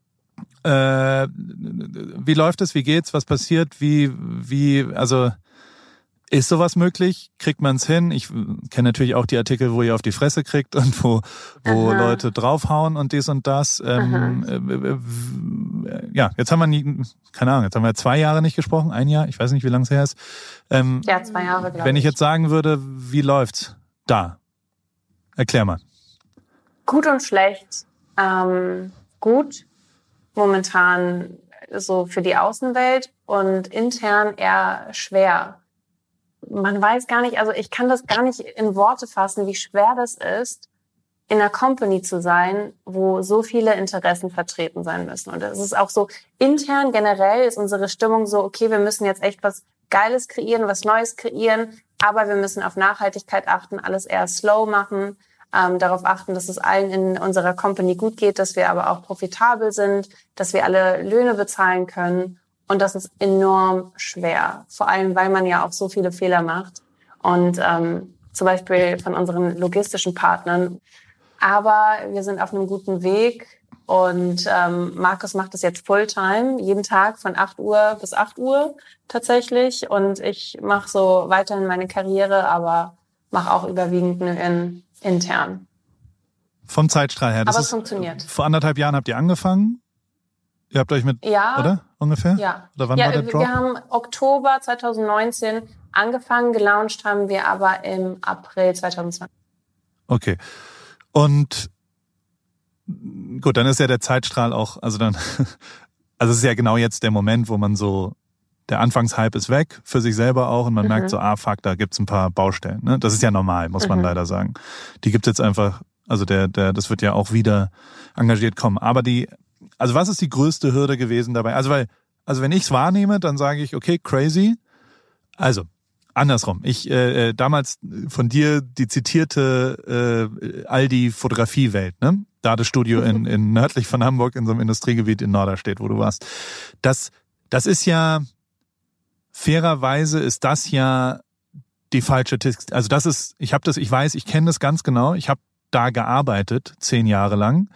äh, wie läuft es? Wie geht's? Was passiert? Wie, wie, also ist sowas möglich? Kriegt man es hin? Ich kenne natürlich auch die Artikel, wo ihr auf die Fresse kriegt und wo, wo Aha. Leute draufhauen und dies und das. Ähm, äh, äh, ja, jetzt haben wir nie, keine Ahnung, jetzt haben wir zwei Jahre nicht gesprochen, ein Jahr, ich weiß nicht, wie lange es her ist. Ähm, Ja, zwei Jahre, glaube ich. wenn ich jetzt sagen würde, wie läuft's da? Erklär mal. Gut und schlecht. Ähm, gut, momentan so für die Außenwelt und intern eher schwer. Man weiß gar nicht, also ich kann das gar nicht in Worte fassen, wie schwer das ist, in einer Company zu sein, wo so viele Interessen vertreten sein müssen. Und es ist auch so, intern generell ist unsere Stimmung so, okay, wir müssen jetzt echt was Geiles kreieren, was Neues kreieren, aber wir müssen auf Nachhaltigkeit achten, alles eher slow machen, ähm, darauf achten, dass es allen in unserer Company gut geht, dass wir aber auch profitabel sind, dass wir alle Löhne bezahlen können. Und das ist enorm schwer, vor allem, weil man ja auch so viele Fehler macht. Und ähm, zum Beispiel von unseren logistischen Partnern. Aber wir sind auf einem guten Weg. Und ähm, Markus macht das jetzt Fulltime, jeden Tag von acht Uhr bis acht Uhr tatsächlich. Und ich mache so weiterhin meine Karriere, aber mache auch überwiegend nur in, intern. Vom Zeitstrahl her. Das aber es ist, funktioniert. Vor anderthalb Jahren habt ihr angefangen. Ihr habt euch mit, Ja. oder? Ungefähr? Ja. Oder wann ja, war der wir Drop? haben Oktober zwanzig neunzehn angefangen, gelauncht haben wir aber im April zwanzig zwanzig. Okay. Und gut, dann ist ja der Zeitstrahl auch, also dann, also es ist ja genau jetzt der Moment, wo man so, der Anfangshype ist weg, für sich selber auch, und man Mhm. merkt so, ah fuck, da gibt's ein paar Baustellen. Ne? Das ist ja normal, muss man Mhm. leider sagen. Die gibt's jetzt einfach, also der, der, das wird ja auch wieder engagiert kommen. Aber die, also was ist die größte Hürde gewesen dabei? Also weil, also wenn ich's wahrnehme, dann sage ich, okay, crazy. Also, andersrum. Ich äh, damals von dir die zitierte äh, Aldi-Fotografiewelt, ne? Da das Studio in, in nördlich von Hamburg in so einem Industriegebiet in Norderstedt, wo du warst. Das, das ist ja, fairerweise ist das ja die falsche Text. Also das ist, ich habe das, ich weiß, ich kenne das ganz genau. Ich habe da gearbeitet, zehn Jahre lang,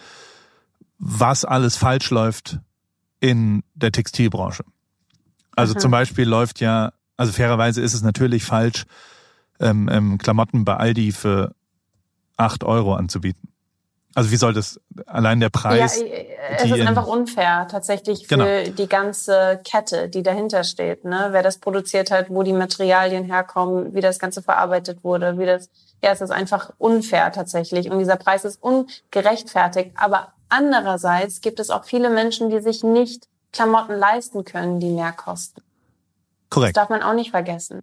was alles falsch läuft in der Textilbranche. Also Mhm. zum Beispiel läuft ja, also fairerweise ist es natürlich falsch, ähm, ähm, Klamotten bei Aldi für acht Euro anzubieten. Also wie soll das, allein der Preis... Ja, es die ist in- einfach unfair tatsächlich für Genau. die ganze Kette, die dahinter steht. Ne? Wer das produziert hat, wo die Materialien herkommen, wie das Ganze verarbeitet wurde, wie das, ja, es ist einfach unfair tatsächlich. Und dieser Preis ist ungerechtfertigt. Aber andererseits gibt es auch viele Menschen, die sich nicht Klamotten leisten können, die mehr kosten. Das Korrekt. darf man auch nicht vergessen.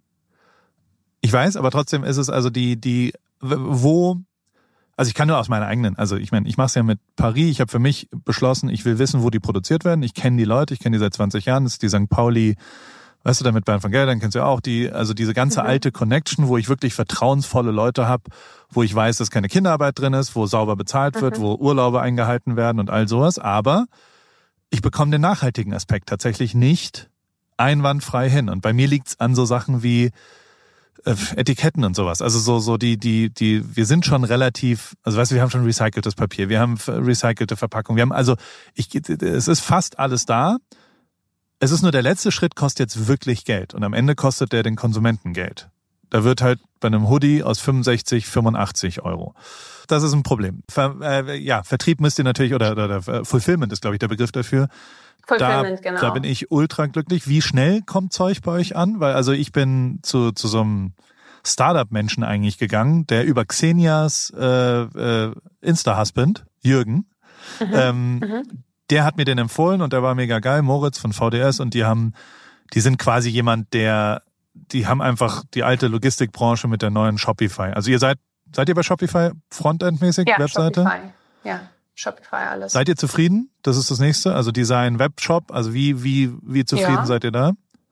Ich weiß, aber trotzdem ist es also die, die, wo, also ich kann nur aus meiner eigenen, also ich meine, ich mache es ja mit Paris, ich habe für mich beschlossen, ich will wissen, wo die produziert werden, ich kenne die Leute, ich kenne die seit zwanzig Jahren, das ist die Sankt Pauli, weißt du, da mit Bernd von Geldern kennst du ja auch, die, also diese ganze Mhm. alte Connection, wo ich wirklich vertrauensvolle Leute habe, wo ich weiß, dass keine Kinderarbeit drin ist, wo sauber bezahlt wird, Mhm. wo Urlaube eingehalten werden und all sowas, aber ich bekomme den nachhaltigen Aspekt tatsächlich nicht einwandfrei hin. Und bei mir liegt's an so Sachen wie äh, Etiketten und sowas. Also so so die die die wir sind schon relativ, also weißt du, wir haben schon recyceltes Papier, wir haben recycelte Verpackung, wir haben also ich es ist fast alles da. Es ist nur der letzte Schritt, kostet jetzt wirklich Geld und am Ende kostet der den Konsumenten Geld. Da wird halt bei einem Hoodie aus fünfundsechzig, fünfundachtzig Euro. Das ist ein Problem. Ver, äh, ja, Vertrieb müsst ihr natürlich, oder, oder, oder Fulfillment ist, glaube ich, der Begriff dafür. Fulfillment, da, genau. Da bin ich ultra glücklich. Wie schnell kommt Zeug bei euch an? Weil also ich bin zu, zu so einem Startup-Menschen eigentlich gegangen, der über Xenias äh, äh, Insta-Husband, Jürgen, Mhm. ähm, Mhm. der hat mir den empfohlen und der war mega geil, Moritz von V D S, und die haben, die sind quasi jemand, der, die haben einfach die alte Logistikbranche mit der neuen Shopify. Also ihr seid, seid ihr bei Shopify Frontend-mäßig, Ja, Webseite? Shopify. Ja, Shopify alles. Seid ihr zufrieden? Das ist das nächste. Also Design, Webshop. Also wie, wie, wie zufrieden Ja. seid ihr da?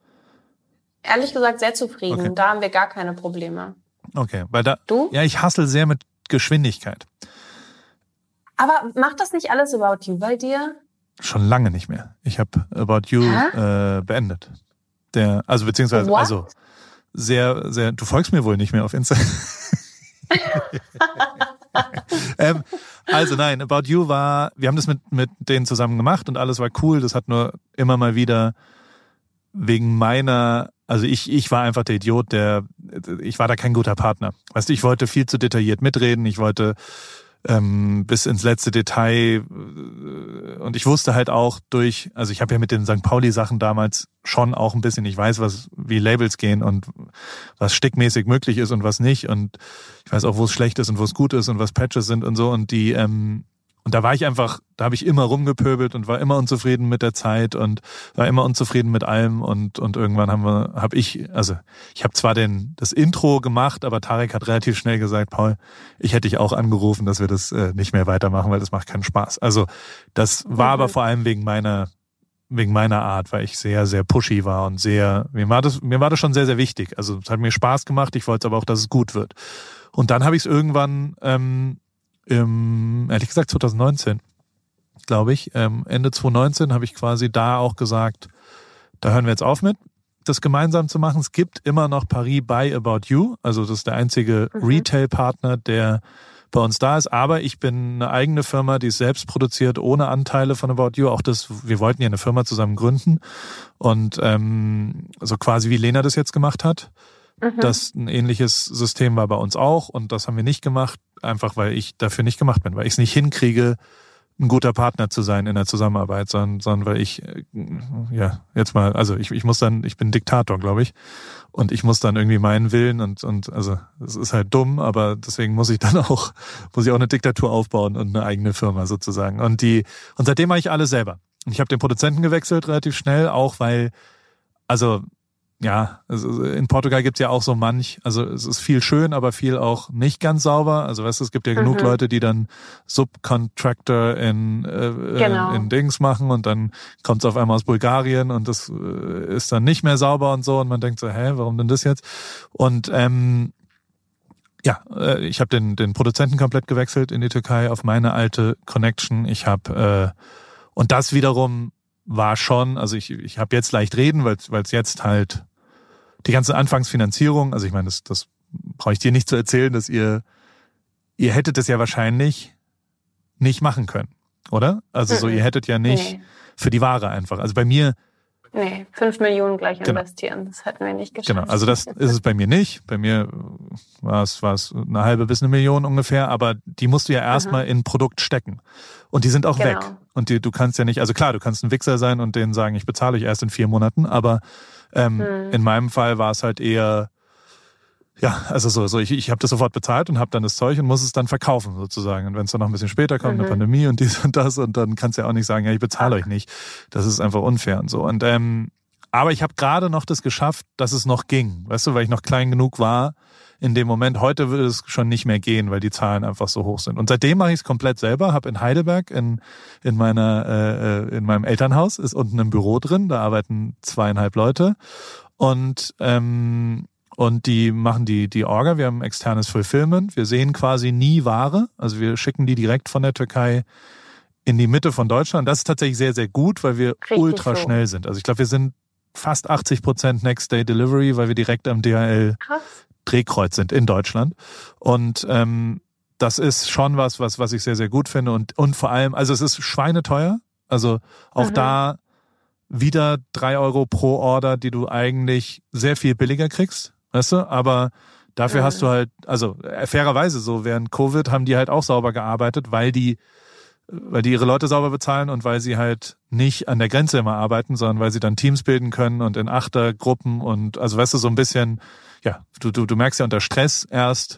Ehrlich gesagt sehr zufrieden. Okay. Da haben wir gar keine Probleme. Okay, weil da, Du? ja, ich hustle sehr mit Geschwindigkeit. Aber macht das nicht alles About You bei dir? Schon lange nicht mehr. Ich habe About You äh, beendet. Der, also beziehungsweise, What? also sehr, sehr. Du folgst mir wohl nicht mehr auf Insta. ähm, also nein, About You war, wir haben das mit mit denen zusammen gemacht und alles war cool. Das hat nur immer mal wieder wegen meiner, also ich ich war einfach der Idiot, der, ich war da kein guter Partner. Weißt du, ich wollte viel zu detailliert mitreden. Ich wollte ähm, bis ins letzte Detail äh, und ich wusste halt auch durch, also ich habe ja mit den Sankt Pauli-Sachen damals schon auch ein bisschen, ich weiß, was wie Labels gehen und was stickmäßig möglich ist und was nicht, und ich weiß auch, wo es schlecht ist und wo es gut ist und was Patches sind und so, und die ähm, und da war ich einfach, da habe ich immer rumgepöbelt und war immer unzufrieden mit der Zeit und war immer unzufrieden mit allem, und und irgendwann haben wir, habe ich, also ich habe zwar den das Intro gemacht, aber Tarek hat relativ schnell gesagt, Paul, ich hätte dich auch angerufen, dass wir das äh, nicht mehr weitermachen, weil das macht keinen Spaß. Also das war Mhm. aber vor allem wegen meiner wegen meiner Art, weil ich sehr sehr pushy war und sehr, mir war das mir war das schon sehr sehr wichtig. Also es hat mir Spaß gemacht, ich wollte aber auch, dass es gut wird. Und dann habe ich es irgendwann ähm, Im, ehrlich gesagt zwanzig neunzehn, glaube ich, ähm, Ende zwanzig neunzehn habe ich quasi da auch gesagt, da hören wir jetzt auf mit, das gemeinsam zu machen. Es gibt immer noch Paris by About You, also das ist der einzige Mhm. Retail-Partner, der bei uns da ist. Aber ich bin eine eigene Firma, die es selbst produziert, ohne Anteile von About You. Auch das, wir wollten ja eine Firma zusammen gründen. Und ähm, so quasi wie Lena das jetzt gemacht hat. Mhm. Das ein ähnliches System war bei uns auch. Und das haben wir nicht gemacht, einfach weil ich dafür nicht gemacht bin, weil ich es nicht hinkriege, ein guter Partner zu sein in der Zusammenarbeit, sondern, sondern weil ich, ja, jetzt mal, also ich, ich muss dann, ich bin Diktator, glaube ich, und ich muss dann irgendwie meinen Willen und, und, also, es ist halt dumm, aber deswegen muss ich dann auch, muss ich auch eine Diktatur aufbauen und eine eigene Firma sozusagen. Und die, und seitdem mache ich alles selber. Und ich habe den Produzenten gewechselt relativ schnell, auch weil, also, ja, also in Portugal gibt's ja auch so manch, also es ist viel schön, aber viel auch nicht ganz sauber. Also weißt du, es gibt ja genug mhm. Leute, die dann Subcontractor in, äh, genau. in Dings machen und dann kommt's auf einmal aus Bulgarien und das äh, ist dann nicht mehr sauber und so und man denkt so, hä, warum denn das jetzt? Und ähm, ja, äh, ich habe den, den Produzenten komplett gewechselt in die Türkei auf meine alte Connection. Ich habe, äh, und das wiederum war schon, also ich ich habe jetzt leicht reden, weil es jetzt halt die ganze Anfangsfinanzierung, also ich meine, das, das brauche ich dir nicht zu erzählen, dass ihr, ihr hättet es ja wahrscheinlich nicht machen können, oder? Also so, ihr hättet ja nicht nee. für die Ware einfach. Also bei mir... Nee, fünf Millionen gleich genau. investieren, das hätten wir nicht geschafft. Genau, also das ist es bei mir nicht. Bei mir war es, war es eine halbe bis eine Million ungefähr, aber die musst du ja erstmal mhm. in ein Produkt stecken. Und die sind auch genau. weg. Und die, du kannst ja nicht, also klar, du kannst ein Wichser sein und denen sagen, ich bezahle euch erst in vier Monaten, aber ähm, hm. in meinem Fall war es halt eher, ja, also so, so ich, ich habe das sofort bezahlt und habe dann das Zeug und muss es dann verkaufen sozusagen. Und wenn es dann noch ein bisschen später kommt, mhm. eine Pandemie und dies und das, und dann kannst du ja auch nicht sagen, ja, ich bezahle euch nicht. Das ist einfach unfair und so. Und ähm, aber ich habe gerade noch das geschafft, dass es noch ging, weißt du, weil ich noch klein genug war in dem Moment. Heute würde es schon nicht mehr gehen, weil die Zahlen einfach so hoch sind. Und seitdem mache ich es komplett selber. Habe in Heidelberg in in meiner äh, in meinem Elternhaus ist unten ein Büro drin. Da arbeiten zweieinhalb Leute und ähm, und die machen die die Orga. Wir haben ein externes Fulfillment. Wir sehen quasi nie Ware. Also wir schicken die direkt von der Türkei in die Mitte von Deutschland. Das ist tatsächlich sehr sehr gut, weil wir Richtig ultra so. schnell sind. Also ich glaube, wir sind fast achtzig Prozent Next Day Delivery, weil wir direkt am D H L Krass. Drehkreuz sind in Deutschland. Und ähm, das ist schon was, was was ich sehr, sehr gut finde. Und und vor allem, also es ist schweineteuer. Also auch mhm. da wieder drei Euro pro Order, die du eigentlich sehr viel billiger kriegst. Weißt du? Aber dafür mhm. hast du halt, also fairerweise so, während Covid haben die halt auch sauber gearbeitet, weil die weil die ihre Leute sauber bezahlen und weil sie halt nicht an der Grenze immer arbeiten, sondern weil sie dann Teams bilden können und in Achtergruppen und also weißt du, so ein bisschen, ja, du du du merkst ja unter Stress erst,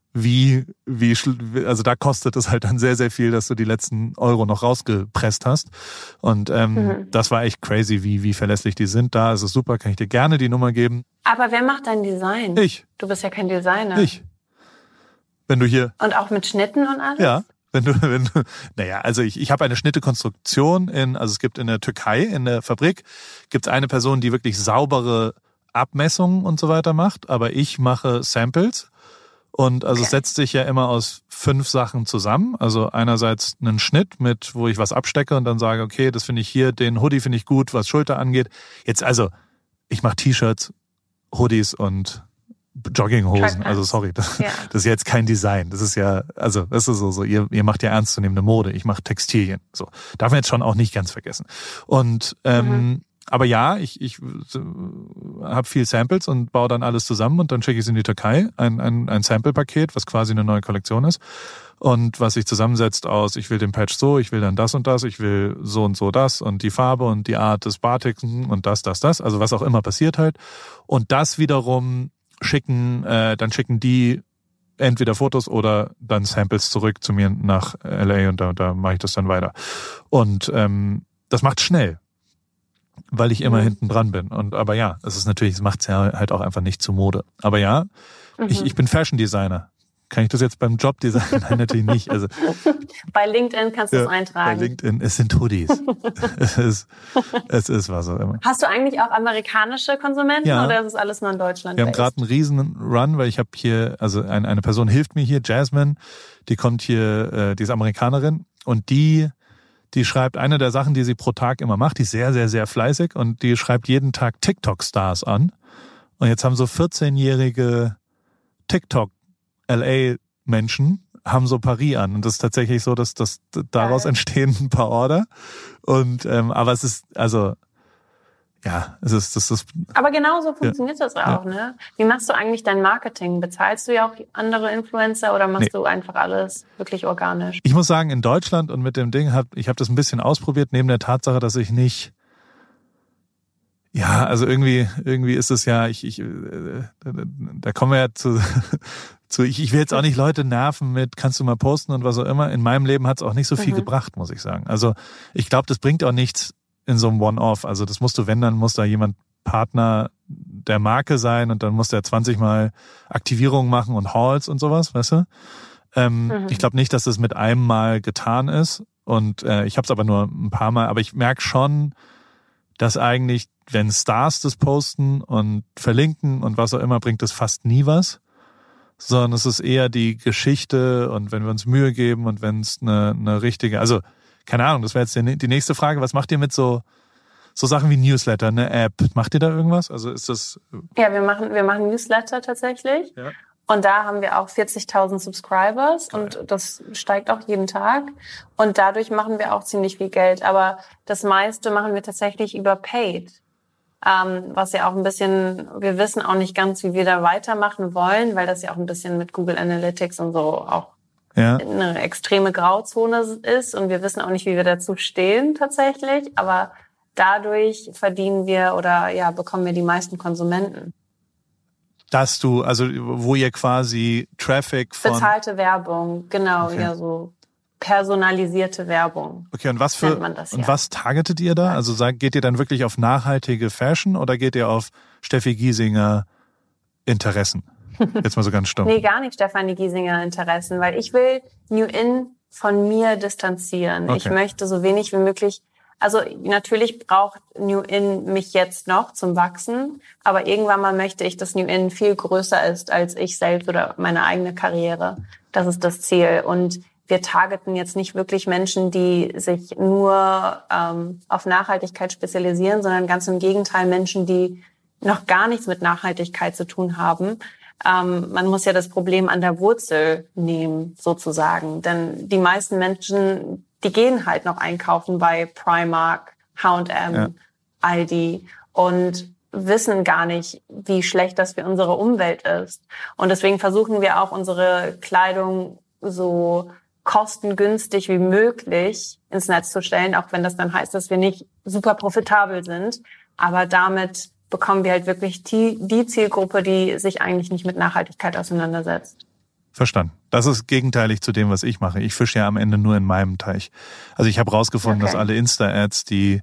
wie wie also da kostet es halt dann sehr sehr viel, dass du die letzten Euro noch rausgepresst hast und ähm, mhm. das war echt crazy, wie wie verlässlich die sind. Da ist es super, kann ich dir gerne die Nummer geben. Aber wer macht dein Design? Ich. Du bist ja kein Designer. Ich. Wenn du hier und auch mit Schnitten und alles? Ja. Wenn du, wenn du, naja, also ich, ich habe eine Schnittekonstruktion in, also es gibt in der Türkei, in der Fabrik, gibt es eine Person, die wirklich saubere Abmessungen und so weiter macht, aber ich mache Samples und also okay. es setzt sich ja immer aus fünf Sachen zusammen, also einerseits einen Schnitt mit, wo ich was abstecke und dann sage, okay, das finde ich hier, den Hoodie finde ich gut, was Schulter angeht. Jetzt also, ich mache T-Shirts, Hoodies und Jogginghosen, also sorry, das, ja. das ist jetzt kein Design. Das ist ja, also das ist so, so ihr, ihr macht ja ernstzunehmende Mode, ich mache Textilien. So, darf man jetzt schon auch nicht ganz vergessen. Und ähm, mhm. aber ja, ich, ich habe viel Samples und baue dann alles zusammen und dann schicke ich es in die Türkei, ein, ein, ein Sample-Paket, was quasi eine neue Kollektion ist. Und was sich zusammensetzt aus, ich will den Patch so, ich will dann das und das, ich will so und so das und die Farbe und die Art des Batiks und das, das, das. Also was auch immer passiert halt. Und das wiederum schicken, äh, dann schicken die entweder Fotos oder dann Samples zurück zu mir nach L A und da, da mache ich das dann weiter. Und ähm, das macht schnell, weil ich immer mhm. hinten dran bin. Und aber ja, es ist natürlich, es macht es ja halt auch einfach nicht zu Mode. Aber ja, mhm. ich, ich bin Fashion Designer. Kann ich das jetzt beim Job designen? Nein, natürlich nicht. Also bei LinkedIn kannst du es ja, eintragen. Bei LinkedIn, es sind Hoodies. es ist, es ist was auch immer. Hast du eigentlich auch amerikanische Konsumenten ja. oder ist es alles nur in Deutschland? Wir haben gerade einen riesen Run, weil ich habe hier, also eine, eine Person hilft mir hier, Jasmine, die kommt hier, äh, die ist Amerikanerin und die, die schreibt eine der Sachen, die sie pro Tag immer macht, die ist sehr, sehr, sehr fleißig und die schreibt jeden Tag TikTok-Stars an. Und jetzt haben so vierzehnjährige TikTok L A-Menschen haben so Paris an. Und das ist tatsächlich so, dass, dass daraus Geil. entstehen ein paar Order. Und ähm, aber es ist, also ja, es ist, das ist. Aber genau so funktioniert das auch, ne? Wie machst du eigentlich dein Marketing? Bezahlst du ja auch andere Influencer oder machst Nee. du einfach alles wirklich organisch? Ich muss sagen, in Deutschland und mit dem Ding hab ich habe das ein bisschen ausprobiert, neben der Tatsache, dass ich nicht. Ja, also irgendwie, irgendwie ist es ja, ich, ich, äh, da kommen wir ja zu, zu ich, ich will jetzt auch nicht Leute nerven mit, kannst du mal posten und was auch immer. In meinem Leben hat es auch nicht so viel Mhm. gebracht, muss ich sagen. Also ich glaube, das bringt auch nichts in so einem One-Off. Also das musst du, wenn, dann muss da jemand Partner der Marke sein und dann muss der zwanzig Mal Aktivierungen machen und Halls und sowas, weißt du? Ähm, Mhm. Ich glaube nicht, dass das mit einem Mal getan ist. Und äh, ich habe es aber nur ein paar Mal. Aber ich merke schon, dass eigentlich, wenn Stars das posten und verlinken und was auch immer, bringt das fast nie was. Sondern es ist eher die Geschichte und wenn wir uns Mühe geben und wenn es eine, eine richtige, also keine Ahnung, das wäre jetzt die, die nächste Frage. Was macht ihr mit so so Sachen wie Newsletter, eine App? Macht ihr da irgendwas? Also ist das... Ja, wir machen, wir machen Newsletter tatsächlich. Ja. Und da haben wir auch vierzigtausend Subscribers und das steigt auch jeden Tag. Und dadurch machen wir auch ziemlich viel Geld. Aber das meiste machen wir tatsächlich über Paid. Ähm, was ja auch ein bisschen, wir wissen auch nicht ganz, wie wir da weitermachen wollen, weil das ja auch ein bisschen mit Google Analytics und so auch Ja. eine extreme Grauzone ist. Und wir wissen auch nicht, wie wir dazu stehen tatsächlich. Aber dadurch verdienen wir oder ja, bekommen wir die meisten Konsumenten. Dass du, also wo ihr quasi Traffic von... Bezahlte Werbung, genau, Okay. ja, so personalisierte Werbung. Okay, und was für nennt man das, und ja. was targetet ihr da? Also sagt, geht ihr dann wirklich auf nachhaltige Fashion oder geht ihr auf Steffi Giesinger Interessen? Jetzt mal so ganz stumm. Nee, gar nicht Stefanie Giesinger Interessen, weil ich will New In von mir distanzieren. Okay. Ich möchte so wenig wie möglich, also natürlich braucht New In mich jetzt noch zum Wachsen, aber irgendwann mal möchte ich, dass New In viel größer ist als ich selbst oder meine eigene Karriere. Das ist das Ziel. Und wir targeten jetzt nicht wirklich Menschen, die sich nur ähm, auf Nachhaltigkeit spezialisieren, sondern ganz im Gegenteil Menschen, die noch gar nichts mit Nachhaltigkeit zu tun haben. Ähm, man muss ja das Problem an der Wurzel nehmen, sozusagen. Denn die meisten Menschen, die gehen halt noch einkaufen bei Primark, H und M, Ja. Aldi und wissen gar nicht, wie schlecht das für unsere Umwelt ist. Und deswegen versuchen wir auch, unsere Kleidung so kostengünstig wie möglich ins Netz zu stellen, auch wenn das dann heißt, dass wir nicht super profitabel sind. Aber damit bekommen wir halt wirklich die, die Zielgruppe, die sich eigentlich nicht mit Nachhaltigkeit auseinandersetzt. Verstanden. Das ist gegenteilig zu dem, was ich mache. Ich fische ja am Ende nur in meinem Teich. Also ich habe rausgefunden, Okay. dass alle Insta-Ads, die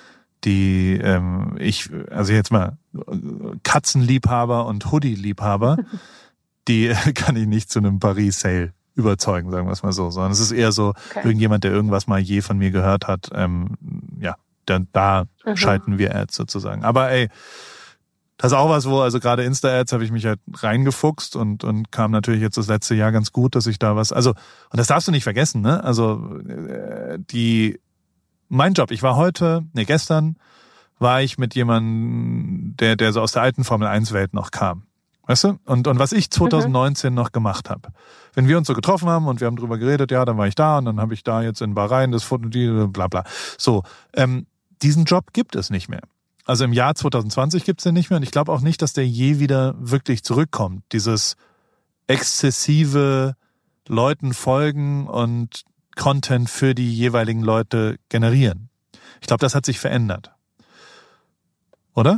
die ähm, ich, also jetzt mal Katzenliebhaber und Hoodie-Liebhaber, die kann ich nicht zu einem Paris-Sale überzeugen, sagen wir es mal so. Sondern es ist eher so, Okay. irgendjemand, der irgendwas mal je von mir gehört hat, ähm, ja, dann, da Mhm. schalten wir Ads sozusagen. Aber ey, das ist auch was, wo, also gerade Insta-Ads habe ich mich halt reingefuchst und, und kam natürlich jetzt das letzte Jahr ganz gut, dass ich da was, also, und das darfst du nicht vergessen, ne? Also, äh, die, mein Job, ich war heute, nee, gestern war ich mit jemandem, der, der so aus der alten Formel eins Welt noch kam. Weißt du? Und, und was ich zwanzig neunzehn noch gemacht habe. Wenn wir uns so getroffen haben und wir haben drüber geredet, ja, dann war ich da und dann habe ich da jetzt in Bahrain das Foto, die, bla, bla. So, ähm, diesen Job gibt es nicht mehr. Also im Jahr zwanzig zwanzig gibt's den nicht mehr und ich glaube auch nicht, dass der je wieder wirklich zurückkommt. Dieses exzessive Leuten folgen und Content für die jeweiligen Leute generieren. Ich glaube, das hat sich verändert. Oder?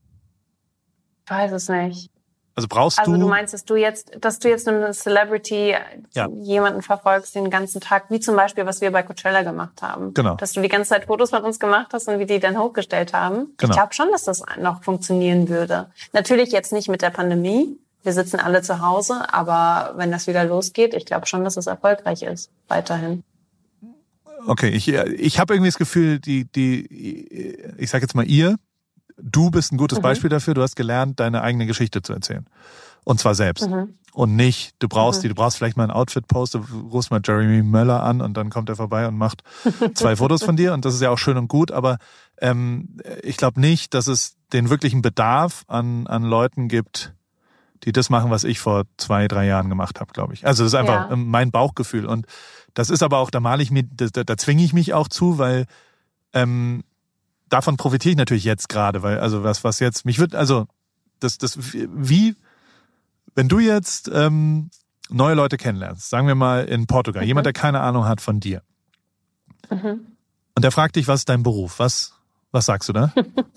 Ich weiß es nicht. Also brauchst Also du... du meinst, dass du jetzt, dass du jetzt eine Celebrity, Ja. jemanden verfolgst den ganzen Tag, wie zum Beispiel, was wir bei Coachella gemacht haben. Genau. Dass du die ganze Zeit Fotos von uns gemacht hast und wir die dann hochgestellt haben. Genau. Ich glaube schon, dass das noch funktionieren würde. Natürlich jetzt nicht mit der Pandemie. Wir sitzen alle zu Hause, aber wenn das wieder losgeht, ich glaube schon, dass es erfolgreich ist, weiterhin. Okay, ich, ich habe irgendwie das Gefühl, die, die, ich sag jetzt mal ihr, du bist ein gutes Mhm. Beispiel dafür, du hast gelernt, deine eigene Geschichte zu erzählen. Und zwar selbst. Mhm. Und nicht, du brauchst Mhm. die, du brauchst vielleicht mal einen Outfit-Post, du rufst mal Jeremy Möller an und dann kommt er vorbei und macht zwei Fotos von dir und das ist ja auch schön und gut, aber ähm, ich glaube nicht, dass es den wirklichen Bedarf an, an Leuten gibt, die das machen, was ich vor zwei, drei Jahren gemacht habe, glaube ich. Also das ist einfach Ja. mein Bauchgefühl. Und das ist aber auch, da male ich mir, da, da, da zwinge ich mich auch zu, weil ähm, davon profitiere ich natürlich jetzt gerade, weil also was, was jetzt, mich wird, also das, das, wie, wenn du jetzt ähm, neue Leute kennenlernst, sagen wir mal in Portugal, Mhm. jemand, der keine Ahnung hat von dir, Mhm. und der fragt dich, was ist dein Beruf? Was, was sagst du da?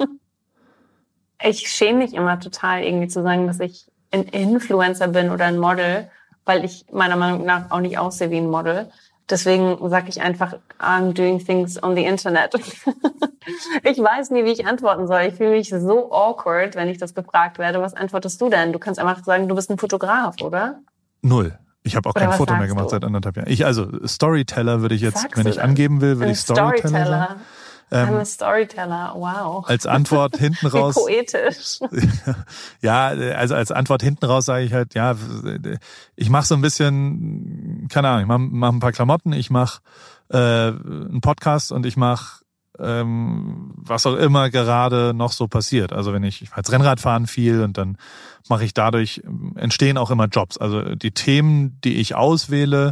Ich schäme mich immer total, irgendwie zu sagen, dass ich ein Influencer bin oder ein Model, weil ich meiner Meinung nach auch nicht aussehe wie ein Model. Deswegen sage ich einfach, I'm doing things on the Internet. Ich weiß nie, wie ich antworten soll. Ich fühle mich so awkward, wenn ich das gefragt werde. Was antwortest du denn? Du kannst einfach sagen, du bist ein Fotograf, oder? Null. Ich habe auch Oder kein was Foto mehr sagst gemacht du? seit anderthalb Jahren. Ich, also Storyteller würde ich jetzt, Sagst wenn du ich das? angeben will, würde Ein ich Storyteller sagen. I'm Ähm, a Storyteller. Wow. als Antwort hinten Wie raus. poetisch. Ja, also als Antwort hinten raus sage ich halt, ja, ich mache so ein bisschen, keine Ahnung, ich mache mach ein paar Klamotten, ich mache äh, einen Podcast und ich mache ähm, was auch immer gerade noch so passiert. Also wenn ich, ich mache jetzt Rennradfahren viel und dann mache ich dadurch, entstehen auch immer Jobs. Also die Themen, die ich auswähle,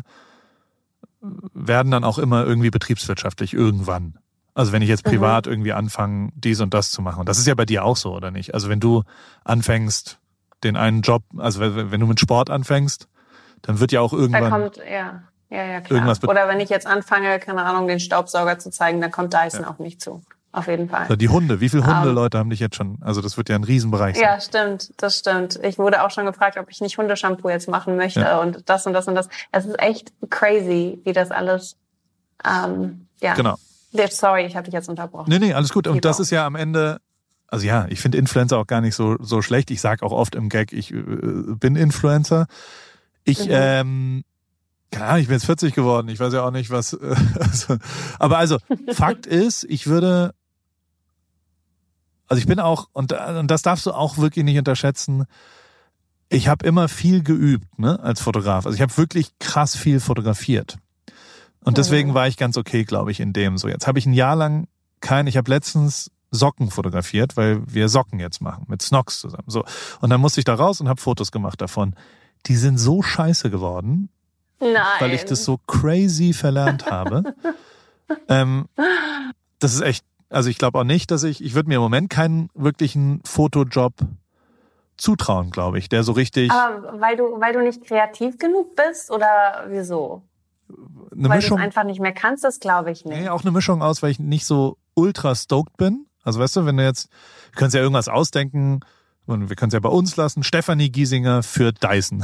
werden dann auch immer irgendwie betriebswirtschaftlich irgendwann. Also wenn ich jetzt privat mhm. irgendwie anfange, dies und das zu machen. Und das ist ja bei dir auch so, oder nicht? Also wenn du anfängst, den einen Job, also wenn du mit Sport anfängst, dann wird ja auch irgendwann... Da kommt, ja, ja, ja, klar. Irgendwas bet- Oder wenn ich jetzt anfange, keine Ahnung, den Staubsauger zu zeigen, dann kommt Dyson ja. auf mich zu. Auf jeden Fall. Also die Hunde, wie viele Hundeleute um, haben dich jetzt schon? Also das wird ja ein Riesenbereich sein. Ja, stimmt, das stimmt. Ich wurde auch schon gefragt, ob ich nicht Hundeshampoo jetzt machen möchte ja. und das und das und das. Es ist echt crazy, wie das alles, ähm, ja. Genau. Sorry, ich habe dich jetzt unterbrochen. Nee, nee, alles gut. Und das ist ja am Ende, also ja, ich finde Influencer auch gar nicht so so schlecht. Ich sage auch oft im Gag, ich äh, bin Influencer. Ich, mhm. ähm, keine Ahnung, ich bin jetzt vierzig geworden. Ich weiß ja auch nicht, was. Äh, also, aber also, Fakt ist, ich würde, also ich bin auch, und, und das darfst du auch wirklich nicht unterschätzen, ich habe immer viel geübt, ne, als Fotograf. Also ich habe wirklich krass viel fotografiert. Und deswegen war ich ganz okay, glaube ich, in dem so. Jetzt habe ich ein Jahr lang kein, ich habe letztens Socken fotografiert, weil wir Socken jetzt machen, mit Snox zusammen. So. Und dann musste ich da raus und habe Fotos gemacht davon. Die sind so scheiße geworden, Nein. weil ich das so crazy verlernt habe. ähm, das ist echt, also ich glaube auch nicht, dass ich, ich würde mir im Moment keinen wirklichen Fotojob zutrauen, glaube ich, der so richtig... Aber weil du, weil du nicht kreativ genug bist oder wieso? Eine weil Mischung, du es einfach nicht mehr kannst, das glaube ich nicht. Nee, auch eine Mischung aus, weil ich nicht so ultra stoked bin. Also weißt du, wenn du jetzt, wir können ja irgendwas ausdenken, und wir können es ja bei uns lassen, Stefanie Giesinger für Dyson.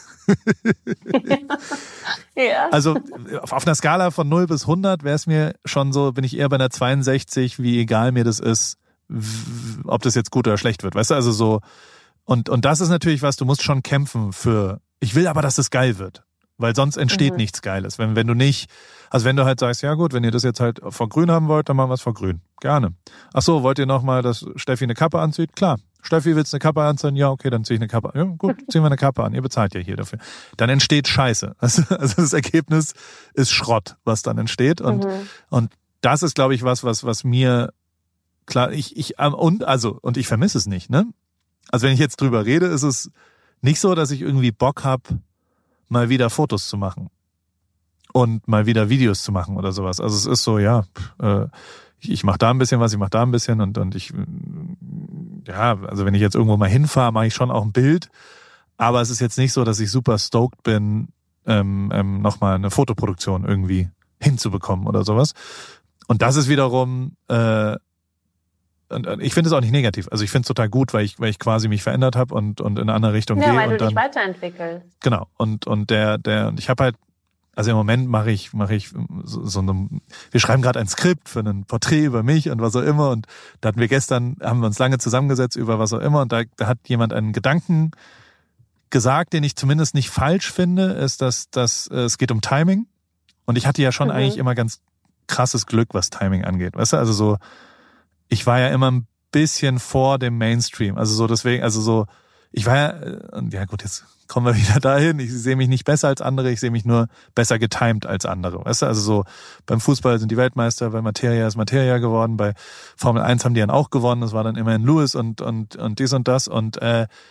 Ja. Also auf einer Skala von null bis hundert wäre es mir schon so, bin ich eher bei einer zweiundsechzig, wie egal mir das ist, w- ob das jetzt gut oder schlecht wird. Weißt du, also so, und, und das ist natürlich was, du musst schon kämpfen für, ich will aber, dass es geil wird. Weil sonst entsteht mhm. nichts Geiles. Wenn, wenn du nicht, also wenn du halt sagst, ja gut, wenn ihr das jetzt halt vor grün haben wollt, dann machen wir es vor grün. Gerne. Ach so, wollt ihr nochmal, dass Steffi eine Kappe anzieht? Klar. Steffi, willst du eine Kappe anziehen? Ja, okay, dann ziehe ich eine Kappe. Ja, gut, ziehen wir eine Kappe an. Ihr bezahlt ja hier dafür. Dann entsteht Scheiße. Also, also das Ergebnis ist Schrott, was dann entsteht. Und, Mhm. und das ist, glaube ich, was, was, was mir klar, ich, ich, und, also, und ich vermisse es nicht, ne? Also wenn ich jetzt drüber rede, ist es nicht so, dass ich irgendwie Bock habe, mal wieder Fotos zu machen und mal wieder Videos zu machen oder sowas. Also es ist so, ja, äh, ich, ich mache da ein bisschen was, ich mache da ein bisschen und und ich, ja, also wenn ich jetzt irgendwo mal hinfahre, mache ich schon auch ein Bild, aber es ist jetzt nicht so, dass ich super stoked bin, ähm, ähm, nochmal eine Fotoproduktion irgendwie hinzubekommen oder sowas. Und das ist wiederum, äh, und ich finde es auch nicht negativ. Also ich finde es total gut, weil ich, weil ich quasi mich verändert habe und, und in eine andere Richtung Ja, gehe. weil du und dann, dich weiterentwickelst. Genau. Und, und der, der, und ich habe halt, also im Moment mache ich, mache ich so, so eine, wir schreiben gerade ein Skript für ein Porträt über mich und was auch immer. Und da hatten wir gestern, haben wir uns lange zusammengesetzt über was auch immer. Und da, da hat jemand einen Gedanken gesagt, den ich zumindest nicht falsch finde, ist, dass, dass äh, es geht um Timing. Und ich hatte ja schon Mhm. eigentlich immer ganz krasses Glück, was Timing angeht. Weißt du, also so, ich war ja immer ein bisschen vor dem Mainstream. Also so deswegen, also so, ich war ja, und ja gut, jetzt kommen wir wieder dahin. Ich sehe mich nicht besser als andere, ich sehe mich nur besser getimed als andere. Weißt du, also so beim Fußball sind die Weltmeister, bei Materia ist Materia geworden, bei Formel eins haben die dann auch gewonnen, das war dann immerhin Lewis und und und dies und das. Und äh,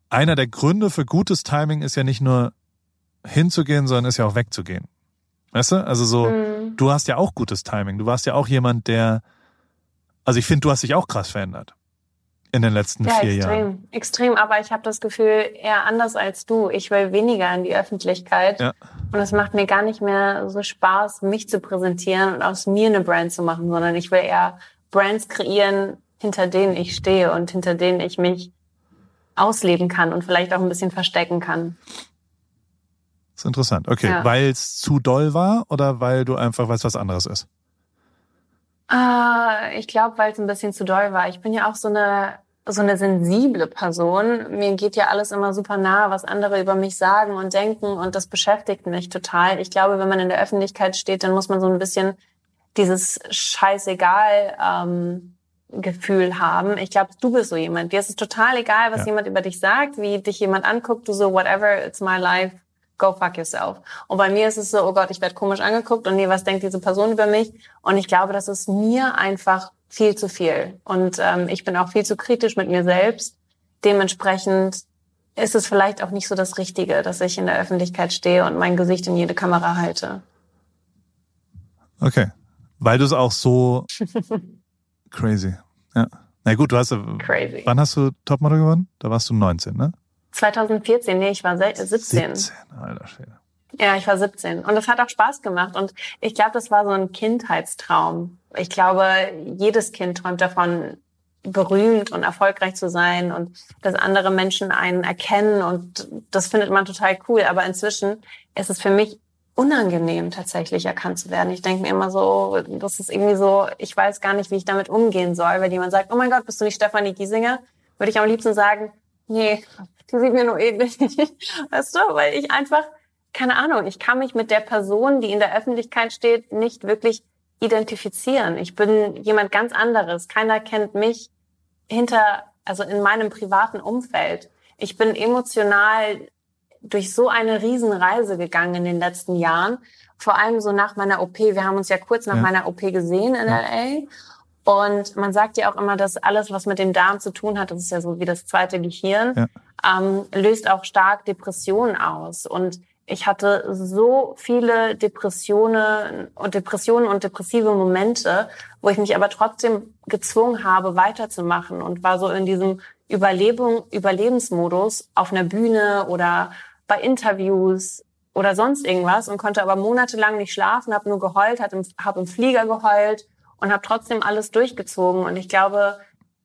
einer der Gründe für gutes Timing ist ja nicht nur hinzugehen, sondern ist ja auch wegzugehen. Weißt du? Also so, Mhm. du hast ja auch gutes Timing. Du warst ja auch jemand, der, also ich finde, du hast dich auch krass verändert in den letzten Ja, vier extrem, Jahren. extrem. Aber ich habe das Gefühl, eher anders als du. Ich will weniger in die Öffentlichkeit. Ja. Und es macht mir gar nicht mehr so Spaß, mich zu präsentieren und aus mir eine Brand zu machen, sondern ich will eher Brands kreieren, hinter denen ich stehe und hinter denen ich mich ausleben kann und vielleicht auch ein bisschen verstecken kann. Das ist interessant. Okay, Ja. weil es zu doll war oder weil du einfach weißt, was anderes ist? Ah, ich glaube, weil es ein bisschen zu doll war. Ich bin ja auch so eine so eine sensible Person. Mir geht ja alles immer super nah, was andere über mich sagen und denken, und das beschäftigt mich total. Ich glaube, wenn man in der Öffentlichkeit steht, dann muss man so ein bisschen dieses Scheißegal ähm, Gefühl haben. Ich glaube, du bist so jemand. Dir ist es total egal, was Ja. jemand über dich sagt, wie dich jemand anguckt. Du so, whatever, it's my life. Go fuck yourself. Und bei mir ist es so, oh Gott, ich werde komisch angeguckt und nee, was denkt diese Person über mich? Und ich glaube, das ist mir einfach viel zu viel. Und ähm, ich bin auch viel zu kritisch mit mir selbst. Dementsprechend ist es vielleicht auch nicht so das Richtige, dass ich in der Öffentlichkeit stehe und mein Gesicht in jede Kamera halte. Okay. Weil du es auch so crazy. Ja. Na gut, du hast, Crazy. wann hast du Topmodel gewonnen? Da warst du neunzehn, ne? zwanzig vierzehn, nee, ich war se- siebzehn. siebzehn, alter Schwede. Ja, ich war siebzehn. Und das hat auch Spaß gemacht. Und ich glaube, das war so ein Kindheitstraum. Ich glaube, jedes Kind träumt davon, berühmt und erfolgreich zu sein und dass andere Menschen einen erkennen. Und das findet man total cool. Aber inzwischen ist es für mich unangenehm, tatsächlich erkannt zu werden. Ich denke mir immer so, das ist irgendwie so, ich weiß gar nicht, wie ich damit umgehen soll. Wenn jemand sagt, oh mein Gott, bist du nicht Stefanie Giesinger? Würde ich am liebsten sagen, nee, die sieht mir nur ähnlich. Weißt du, weil ich einfach, keine Ahnung, ich kann mich mit der Person, die in der Öffentlichkeit steht, nicht wirklich identifizieren. Ich bin jemand ganz anderes. Keiner kennt mich hinter, also in meinem privaten Umfeld. Ich bin emotional durch so eine Riesenreise gegangen in den letzten Jahren. Vor allem so nach meiner O P. Wir haben uns ja kurz nach Ja. meiner O P gesehen in Ja. L A. Und man sagt ja auch immer, dass alles, was mit dem Darm zu tun hat, das ist ja so wie das zweite Gehirn, Ja. ähm, löst auch stark Depressionen aus. Und ich hatte so viele Depressionen und Depressionen und depressive Momente, wo ich mich aber trotzdem gezwungen habe, weiterzumachen und war so in diesem Überlebung, Überlebensmodus auf einer Bühne oder bei Interviews oder sonst irgendwas und konnte aber monatelang nicht schlafen, habe nur geheult, habe im, hab im Flieger geheult und habe trotzdem alles durchgezogen. Und ich glaube,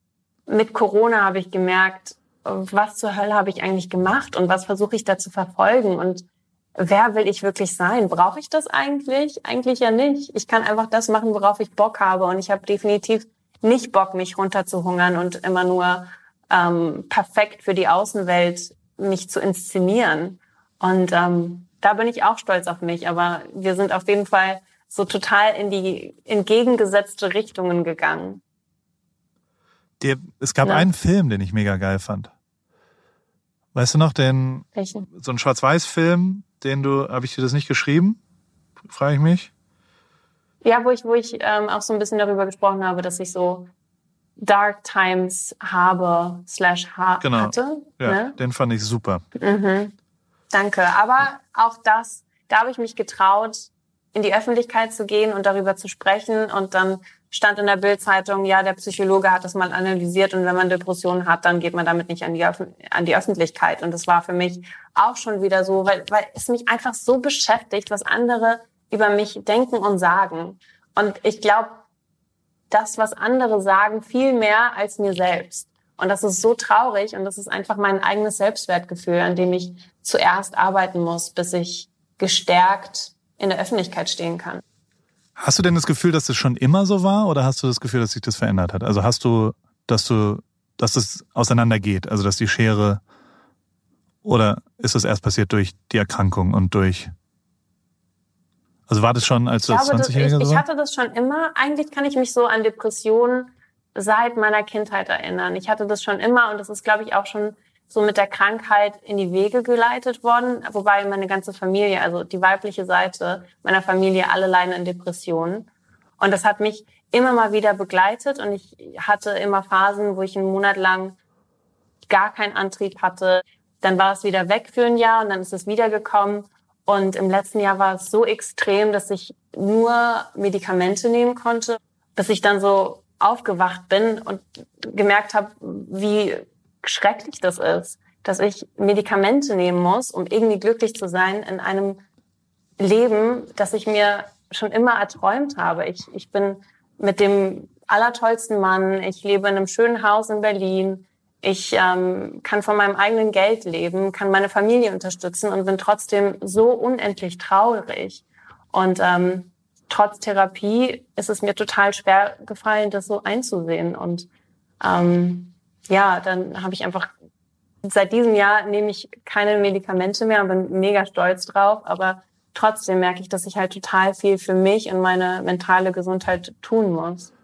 mit Corona habe ich gemerkt, was zur Hölle habe ich eigentlich gemacht und was versuche ich da zu verfolgen und wer will ich wirklich sein? Brauche ich das eigentlich? Eigentlich ja nicht. Ich kann einfach das machen, worauf ich Bock habe. Und ich habe definitiv nicht Bock, mich runterzuhungern und immer nur ähm, perfekt für die Außenwelt mich zu inszenieren. Und ähm, da bin ich auch stolz auf mich. Aber wir sind auf jeden Fall so total in die entgegengesetzte Richtungen gegangen. Der, es gab Ja. einen Film, den ich mega geil fand. Weißt du noch, den, Welchen? so ein Schwarz-Weiß-Film, den du, habe ich dir das nicht geschrieben? Frage ich mich. Ja, wo ich, wo ich ähm, auch so ein bisschen darüber gesprochen habe, dass ich so Dark Times habe, slash ha Genau. hatte. Ja, Ne? den fand ich super. Mhm. Danke. Aber auch das, da habe ich mich getraut, in die Öffentlichkeit zu gehen und darüber zu sprechen. Und dann stand in der Bild-Zeitung, ja, der Psychologe hat das mal analysiert und wenn man Depressionen hat, dann geht man damit nicht an die, Öff an die Öffentlichkeit. Und das war für mich auch schon wieder so, weil, weil es mich einfach so beschäftigt, was andere über mich denken und sagen. Und ich glaube, das, was andere sagen, viel mehr als mir selbst. Und das ist so traurig und das ist einfach mein eigenes Selbstwertgefühl, an dem ich zuerst arbeiten muss, bis ich gestärkt in der Öffentlichkeit stehen kann. Hast du denn das Gefühl, dass das schon immer so war oder hast du das Gefühl, dass sich das verändert hat? Also hast du, dass du, dass das auseinandergeht, also dass die Schere, oder ist das erst passiert durch die Erkrankung und durch, also war das schon, als du Ich, als glaube, das, ich, zwanzigjähriger so ich war? hatte das schon immer. Eigentlich kann ich mich so an Depressionen seit meiner Kindheit erinnern. Ich hatte das schon immer und das ist, glaube ich, auch schon so mit der Krankheit in die Wege geleitet worden. Wobei meine ganze Familie, also die weibliche Seite meiner Familie, alle leiden an Depressionen. Und das hat mich immer mal wieder begleitet und ich hatte immer Phasen, wo ich einen Monat lang gar keinen Antrieb hatte, Dann war es wieder weg für ein Jahr und dann ist es wiedergekommen. Und im letzten Jahr war es so extrem, dass ich nur Medikamente nehmen konnte, bis ich dann so aufgewacht bin und gemerkt habe, wie schrecklich das ist, dass ich Medikamente nehmen muss, um irgendwie glücklich zu sein in einem Leben, das ich mir schon immer erträumt habe. Ich, ich bin mit dem allertollsten Mann, ich lebe in einem schönen Haus in Berlin, ich ähm, kann von meinem eigenen Geld leben, kann meine Familie unterstützen und bin trotzdem so unendlich traurig. Und ähm, trotz Therapie ist es mir total schwer gefallen, das so einzusehen. Und ähm, ja, dann habe ich einfach, seit diesem Jahr nehme ich keine Medikamente mehr und bin mega stolz drauf. Aber trotzdem merke ich, dass ich halt total viel für mich und meine mentale Gesundheit tun muss.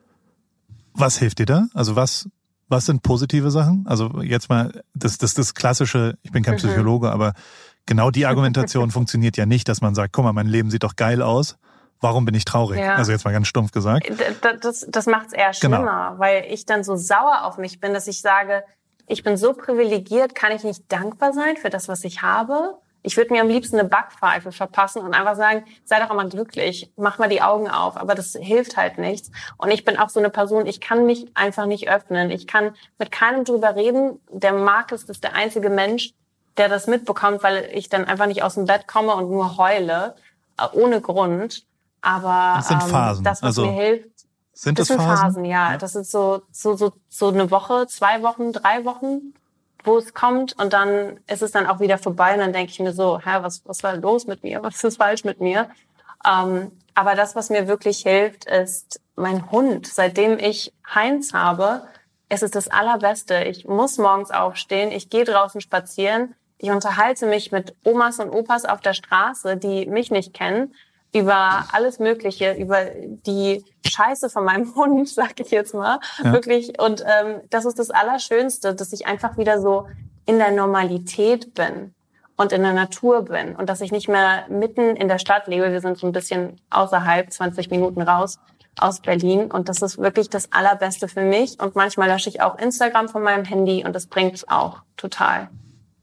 Was hilft dir da? Also was... Was sind positive Sachen? Also jetzt mal, das das das klassische, ich bin kein Psychologe, mhm. aber genau die Argumentation funktioniert ja nicht, dass man sagt, guck mal, mein Leben sieht doch geil aus, warum bin ich traurig? Ja. Also jetzt mal ganz stumpf gesagt. Das, das, das macht es eher schlimmer, genau. Weil ich dann so sauer auf mich bin, dass ich sage, ich bin so privilegiert, kann ich nicht dankbar sein für das, was ich habe? Ich würde mir am liebsten eine Backpfeife verpassen und einfach sagen, sei doch immer glücklich, mach mal die Augen auf. Aber das hilft halt nichts. Und ich bin auch so eine Person, ich kann mich einfach nicht öffnen. Ich kann mit keinem drüber reden. Der Markus ist der einzige Mensch, der das mitbekommt, weil ich dann einfach nicht aus dem Bett komme und nur heule, ohne Grund. Aber das sind Phasen. Ähm, das, was also, mir hilft, sind das das sind Phasen? Phasen, ja. ja. Das ist so, so, so, so eine Woche, zwei Wochen, drei Wochen, wo es kommt und dann ist es dann auch wieder vorbei und dann denke ich mir so, hä, was, was war los mit mir? Was ist falsch mit mir? Ähm, aber das, was mir wirklich hilft, ist mein Hund. Seitdem ich Heinz habe, ist es das Allerbeste. Ich muss morgens aufstehen, ich gehe draußen spazieren, ich unterhalte mich mit Omas und Opas auf der Straße, die mich nicht kennen, über alles Mögliche, über die Scheiße von meinem Hund, sag ich jetzt mal, ja. Wirklich. Und ähm, das ist das Allerschönste, dass ich einfach wieder so in der Normalität bin und in der Natur bin und dass ich nicht mehr mitten in der Stadt lebe. Wir sind so ein bisschen außerhalb, zwanzig Minuten raus aus Berlin und das ist wirklich das Allerbeste für mich. Und manchmal lösche ich auch Instagram von meinem Handy und das bringt es auch total.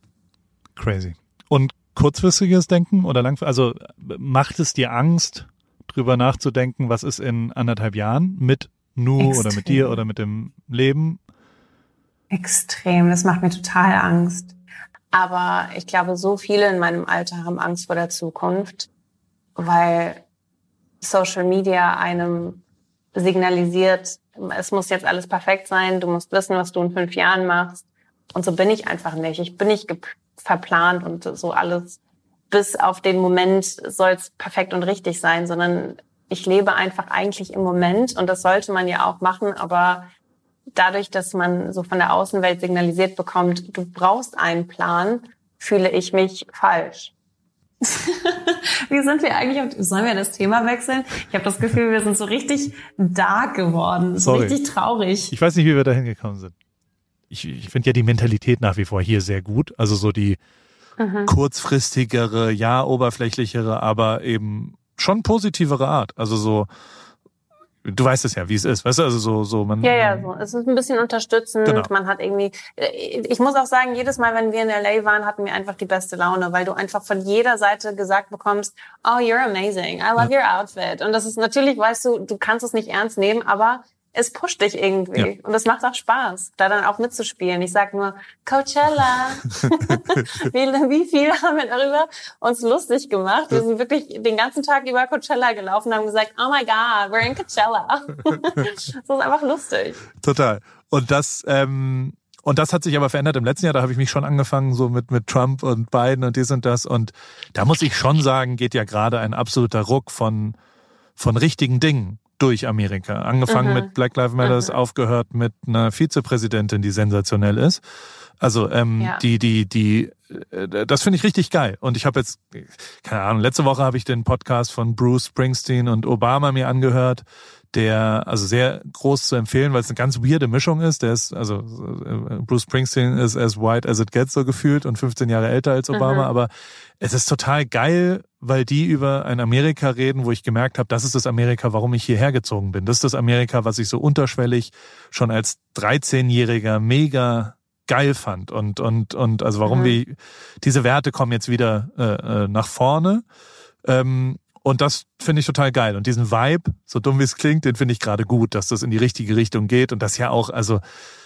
Crazy. Und kurzfristiges Denken oder langfristig? Also macht es dir Angst, drüber nachzudenken, was ist in anderthalb Jahren mit Nu Extrem. Oder mit dir oder mit dem Leben? Extrem, das macht mir total Angst. Aber ich glaube, so viele in meinem Alter haben Angst vor der Zukunft, weil Social Media einem signalisiert, es muss jetzt alles perfekt sein, du musst wissen, was du in fünf Jahren machst. Und so bin ich einfach nicht. Ich bin nicht gep- verplant und so alles. Bis auf den Moment soll es perfekt und richtig sein, sondern ich lebe einfach eigentlich im Moment und das sollte man ja auch machen, aber dadurch, dass man so von der Außenwelt signalisiert bekommt, du brauchst einen Plan, fühle ich mich falsch. Wie sind wir eigentlich, auf, sollen wir das Thema wechseln? Ich habe das Gefühl, wir sind so richtig dark geworden, so Sorry. richtig traurig. Ich weiß nicht, wie wir da hingekommen sind. Ich, ich finde ja die Mentalität nach wie vor hier sehr gut, also so die mhm. kurzfristigere, ja, oberflächlichere, aber eben schon positivere Art, also so, du weißt es ja, wie es ist, weißt du, also so, so man. Ja, ja, so. Es ist ein bisschen unterstützend. Genau. Man hat irgendwie, ich muss auch sagen, jedes Mal, wenn wir in L A waren, hatten wir einfach die beste Laune, weil du einfach von jeder Seite gesagt bekommst, oh, you're amazing, I love ja. your outfit. Und das ist natürlich, weißt du, du kannst es nicht ernst nehmen, aber es pusht dich irgendwie. Ja. Und es macht auch Spaß, da dann auch mitzuspielen. Ich sag nur, Coachella. wie, wie viel haben wir darüber uns lustig gemacht? Wir sind wirklich den ganzen Tag über Coachella gelaufen und haben gesagt, oh my God, we're in Coachella. Das ist einfach lustig. Total. Und das, ähm, und das hat sich aber verändert im letzten Jahr. Da habe ich mich schon angefangen, so mit, mit Trump und Biden und dies und das. Und da muss ich schon sagen, geht ja gerade ein absoluter Ruck von, von richtigen Dingen durch Amerika. Angefangen mhm. mit Black Lives Matter, mhm. aufgehört mit einer Vizepräsidentin, die sensationell ist. Also ähm, ja. die, die, die, äh, das finde ich richtig geil. Und ich habe jetzt, keine Ahnung, letzte Woche habe ich den Podcast von Bruce Springsteen und Obama mir angehört, der also sehr groß zu empfehlen, weil es eine ganz weirde Mischung ist. Der ist, also äh, Bruce Springsteen ist as white as it gets so gefühlt und fünfzehn Jahre älter als Obama, mhm. aber es ist total geil, weil die über ein Amerika reden, wo ich gemerkt habe, das ist das Amerika, warum ich hierher gezogen bin. Das ist das Amerika, was ich so unterschwellig schon als dreizehnjähriger mega geil fand und und und also warum Mhm. wir diese Werte kommen jetzt wieder äh, äh, nach vorne. Ähm, und das finde ich total geil. Und diesen Vibe, so dumm wie es klingt, den finde ich gerade gut, dass das in die richtige Richtung geht. Und das ja auch, also,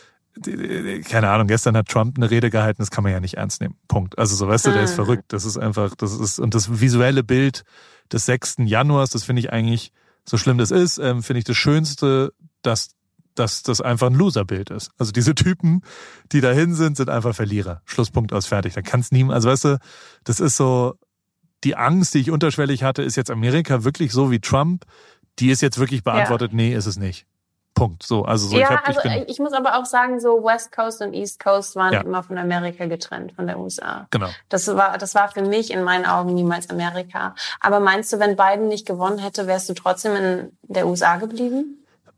keine Ahnung, gestern hat Trump eine Rede gehalten, das kann man ja nicht ernst nehmen. Punkt. Also so, weißt du, der ist Mhm. verrückt. Das ist einfach, das ist, und das visuelle Bild des sechsten Januars, das finde ich eigentlich, so schlimm das ist, ähm, finde ich das Schönste, dass, dass das einfach ein Loserbild ist. Also diese Typen, die dahin sind, sind einfach Verlierer. Schlusspunkt aus, fertig. Da kann es niemand, also weißt du, das ist so, die Angst, die ich unterschwellig hatte, ist jetzt Amerika wirklich so wie Trump? Die ist jetzt wirklich beantwortet, nee, ist es nicht. Punkt. So, also so, ja, ich, hab, also ich bin, ich muss aber auch sagen, so West Coast und East Coast waren Ja. immer von Amerika getrennt, von der U S A. genau. Das war, das war für mich in meinen Augen niemals Amerika. Aber meinst du, wenn Biden nicht gewonnen hätte, wärst du trotzdem in der U S A geblieben?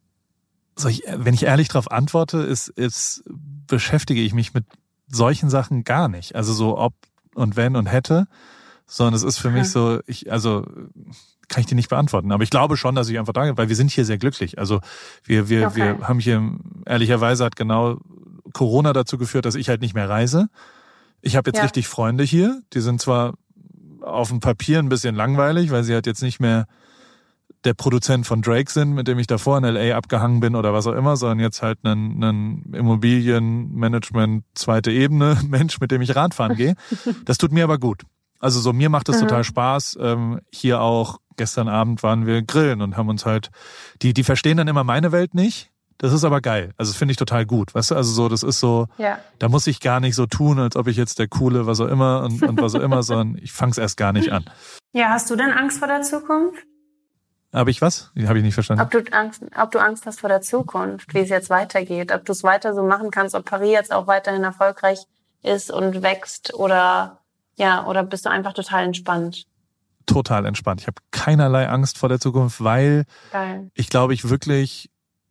So, ich, wenn ich ehrlich darauf antworte, ist, ist, beschäftige ich mich mit solchen Sachen gar nicht. Also so ob und wenn und hätte, sondern es ist für Aha. mich so, ich, also kann ich dir nicht beantworten. Aber ich glaube schon, dass ich einfach da, weil wir sind hier sehr glücklich. Also wir, wir, Okay. wir haben hier, ehrlicherweise hat genau Corona dazu geführt, dass ich halt nicht mehr reise. Ich habe jetzt Ja. richtig Freunde hier. Die sind zwar auf dem Papier ein bisschen langweilig, weil sie halt jetzt nicht mehr der Produzent von Drake sind, mit dem ich davor in L A abgehangen bin oder was auch immer, sondern jetzt halt ein, ein Immobilienmanagement zweite Ebene Mensch, mit dem ich Radfahren gehe. Das tut mir aber gut. Also so, mir macht es Mhm. total Spaß. Ähm, hier auch, gestern Abend waren wir grillen und haben uns halt, die, die verstehen dann immer meine Welt nicht. Das ist aber geil. Also das finde ich total gut. Weißt du, also so, das ist so, Ja. da muss ich gar nicht so tun, als ob ich jetzt der coole, was auch immer und, und was auch immer, sondern ich fang's erst gar nicht an. Ja, hast du denn Angst vor der Zukunft? Habe ich was? Habe ich nicht verstanden. Ob du Angst, ob du Angst hast vor der Zukunft, wie es jetzt weitergeht, ob du es weiter so machen kannst, ob Paris jetzt auch weiterhin erfolgreich ist und wächst oder ja, oder bist du einfach total entspannt? Total entspannt. Ich habe keinerlei Angst vor der Zukunft, weil Geil. ich glaube, ich wirklich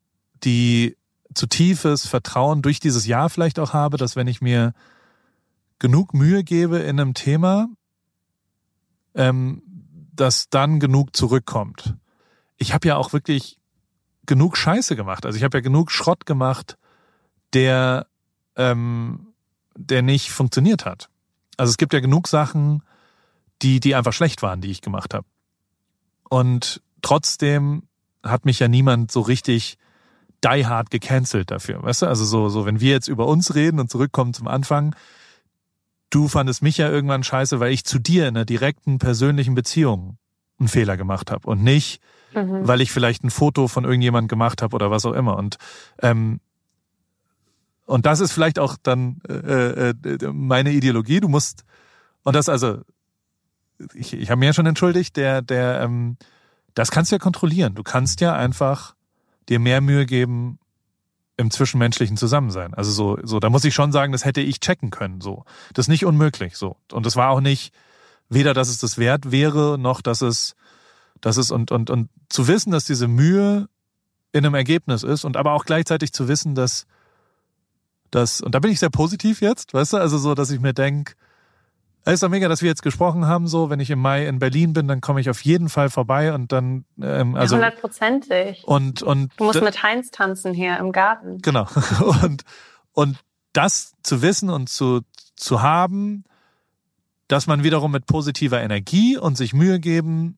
die zu tiefes Vertrauen durch dieses Jahr vielleicht auch habe, dass wenn ich mir genug Mühe gebe in einem Thema, ähm, dass dann genug zurückkommt. Ich habe ja auch wirklich genug Scheiße gemacht. Also ich habe ja genug Schrott gemacht, der, ähm, der nicht funktioniert hat. Also es gibt ja genug Sachen, die, die einfach schlecht waren, die ich gemacht habe. Und trotzdem hat mich ja niemand so richtig die hard gecancelt dafür. Weißt du, also so, so, wenn wir jetzt über uns reden und zurückkommen zum Anfang, du fandest mich ja irgendwann scheiße, weil ich zu dir in einer direkten persönlichen Beziehung einen Fehler gemacht habe und nicht, Mhm. weil ich vielleicht ein Foto von irgendjemand gemacht habe oder was auch immer. Und ähm, und das ist vielleicht auch dann äh, äh, meine Ideologie. Du musst, und das also, ich, ich habe mir ja schon entschuldigt, der, der, ähm, das kannst du ja kontrollieren. Du kannst ja einfach dir mehr Mühe geben im zwischenmenschlichen Zusammensein. Also so, so, da muss ich schon sagen, das hätte ich checken können. So, das ist nicht unmöglich. So, und das war auch nicht weder, dass es das wert wäre, noch dass es, dass es und und und zu wissen, dass diese Mühe in einem Ergebnis ist und aber auch gleichzeitig zu wissen, dass das, und da bin ich sehr positiv jetzt, weißt du, also so, dass ich mir denke, es ist doch mega, dass wir jetzt gesprochen haben, so, wenn ich im Mai in Berlin bin, dann komme ich auf jeden Fall vorbei und dann, ähm, also, Hundertprozentig. und, und, Du musst d- mit Heinz tanzen hier im Garten. genau, und, und das zu wissen und zu, zu haben, dass man wiederum mit positiver Energie und sich Mühe geben,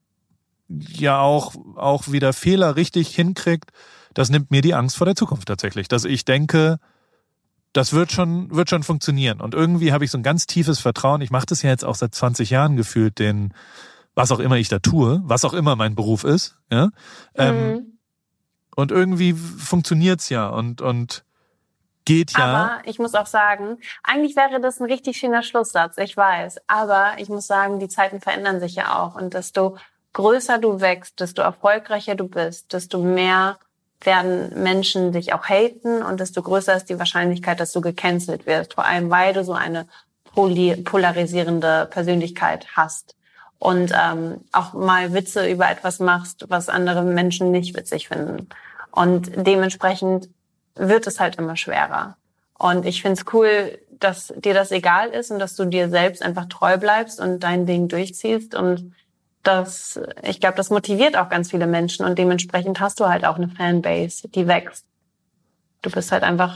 ja auch, auch wieder Fehler richtig hinkriegt, das nimmt mir die Angst vor der Zukunft tatsächlich, dass ich denke, das wird schon, wird schon funktionieren. Und irgendwie habe ich so ein ganz tiefes Vertrauen. Ich mache das ja jetzt auch seit zwanzig Jahren gefühlt, den, was auch immer ich da tue, was auch immer mein Beruf ist, ja. Ähm, Mhm. und irgendwie funktioniert's ja und, und geht ja. Aber ich muss auch sagen, eigentlich wäre das ein richtig schöner Schlusssatz, ich weiß. Aber ich muss sagen, die Zeiten verändern sich ja auch. Und desto größer du wächst, desto erfolgreicher du bist, desto mehr werden Menschen dich auch haten und desto größer ist die Wahrscheinlichkeit, dass du gecancelt wirst. Vor allem, weil du so eine poli- polarisierende Persönlichkeit hast. Und ähm, auch mal Witze über etwas machst, was andere Menschen nicht witzig finden. Und dementsprechend wird es halt immer schwerer. Und ich find's cool, dass dir das egal ist und dass du dir selbst einfach treu bleibst und dein Ding durchziehst. Und das, ich glaube, das motiviert auch ganz viele Menschen. Und dementsprechend hast du halt auch eine Fanbase, die wächst. Du bist halt einfach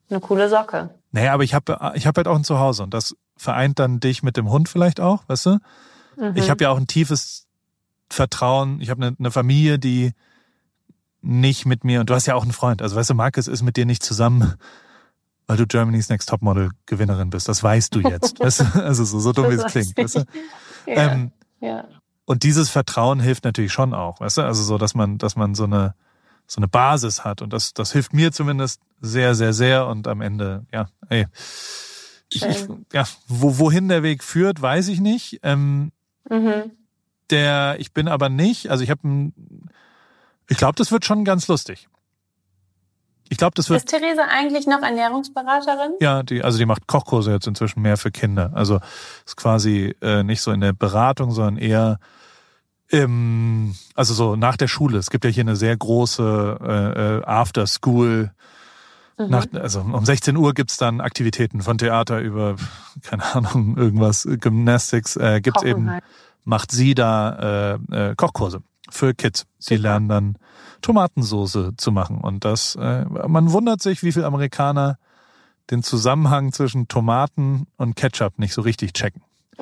eine coole Socke. Naja, aber ich habe ich hab halt auch ein Zuhause und das vereint dann dich mit dem Hund vielleicht auch, weißt du? Mhm. Ich habe ja auch ein tiefes Vertrauen. Ich habe eine, eine Familie, die nicht mit mir, und du hast ja auch einen Freund. Also weißt du, Markus ist mit dir nicht zusammen, weil du Germany's Next Topmodel Gewinnerin bist. Das weißt du jetzt. Weißt du? Also so, so dumm wie es klingt. Weißt du? Ja, ähm, ja. Und dieses Vertrauen hilft natürlich schon auch, weißt du? Also so, dass man, dass man so eine, so eine Basis hat. Und das, das hilft mir zumindest sehr, sehr, sehr. Und am Ende, ja, ey, ich, ich, ja, wo, wohin der Weg führt, weiß ich nicht. Ähm, Mhm. Der, ich bin aber nicht, also ich habe, ich glaube, das wird schon ganz lustig. Ich glaube, das wird. Ist Theresa eigentlich noch Ernährungsberaterin? Ja, die, also die macht Kochkurse jetzt inzwischen mehr für Kinder. Also ist quasi äh, nicht so in der Beratung, sondern eher im, also so nach der Schule. Es gibt ja hier eine sehr große äh, äh, After-School. Mhm. Nach, also um sechzehn Uhr gibt's dann Aktivitäten von Theater über, keine Ahnung, irgendwas, Gymnastics, äh, gibt's Kochen eben, halt. macht sie da äh, äh, Kochkurse für Kids. Sie lernen dann Tomatensoße zu machen. Und das, äh, man wundert sich, wie viele Amerikaner den Zusammenhang zwischen Tomaten und Ketchup nicht so richtig checken.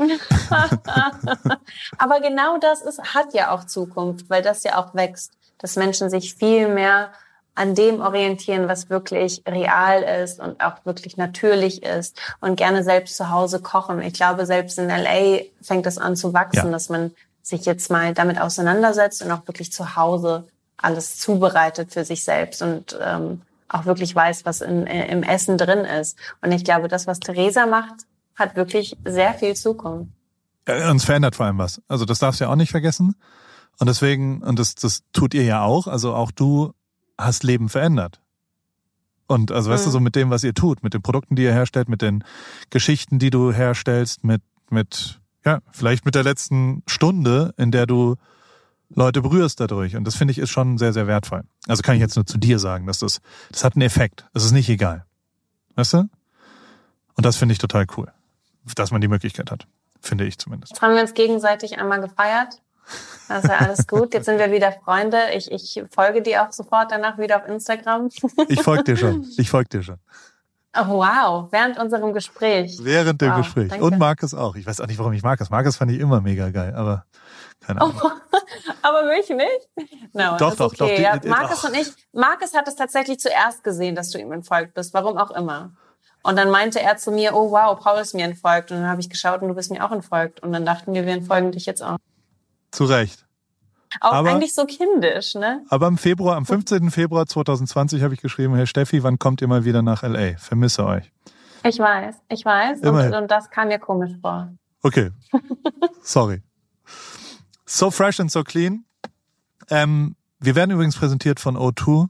Aber genau das ist, hat ja auch Zukunft, weil das ja auch wächst, dass Menschen sich viel mehr an dem orientieren, was wirklich real ist und auch wirklich natürlich ist und gerne selbst zu Hause kochen. Ich glaube, selbst in L A fängt es an zu wachsen, Ja. dass man sich jetzt mal damit auseinandersetzt und auch wirklich zu Hause alles zubereitet für sich selbst und ähm, auch wirklich weiß, was in, äh, im Essen drin ist. Und ich glaube, das, was Theresa macht, hat wirklich sehr viel Zukunft. Ja, uns verändert vor allem was. Also das darfst du ja auch nicht vergessen. Und deswegen, und das, das tut ihr ja auch, also auch du hast Leben verändert. Und also weißt Mhm. du, so mit dem, was ihr tut, mit den Produkten, die ihr herstellt, mit den Geschichten, die du herstellst, mit, mit, ja, vielleicht mit der letzten Stunde, in der du Leute berührst dadurch. Und das finde ich ist schon sehr, sehr wertvoll. Also kann ich jetzt nur zu dir sagen, dass das, das hat einen Effekt. Es ist nicht egal. Weißt du? Und das finde ich total cool. Dass man die Möglichkeit hat. Finde ich zumindest. Jetzt haben wir uns gegenseitig einmal gefeiert. Das ist ja alles gut. Jetzt sind wir wieder Freunde. Ich, ich folge dir auch sofort danach wieder auf Instagram. Ich folge dir schon. Ich folge dir schon. Oh, wow, während unserem Gespräch. Während dem Wow, Gespräch. danke. Und Markus auch. Ich weiß auch nicht, warum ich Markus. Markus fand ich immer mega geil, aber keine Ahnung. Oh, aber mich nicht? No, Doch, ist doch, okay. doch, die- Ja, die- Markus ach. und ich, Markus hat es tatsächlich zuerst gesehen, dass du ihm entfolgt bist, warum auch immer. Und dann meinte er zu mir, oh wow, Paul ist mir entfolgt. Und dann habe ich geschaut und du bist mir auch entfolgt. Und dann dachten wir, wir entfolgen dich jetzt auch. Zu Recht. Auch Aber- eigentlich so kindisch, ne? Aber im Februar, am fünfzehnten Februar zweitausendzwanzig habe ich geschrieben, Herr Steffi, wann kommt ihr mal wieder nach L A? Vermisse euch. Ich weiß, ich weiß. Und, Immerhin. und das kam mir komisch vor. Okay. Sorry. So fresh and so clean. Ähm, wir werden übrigens präsentiert von O zwei.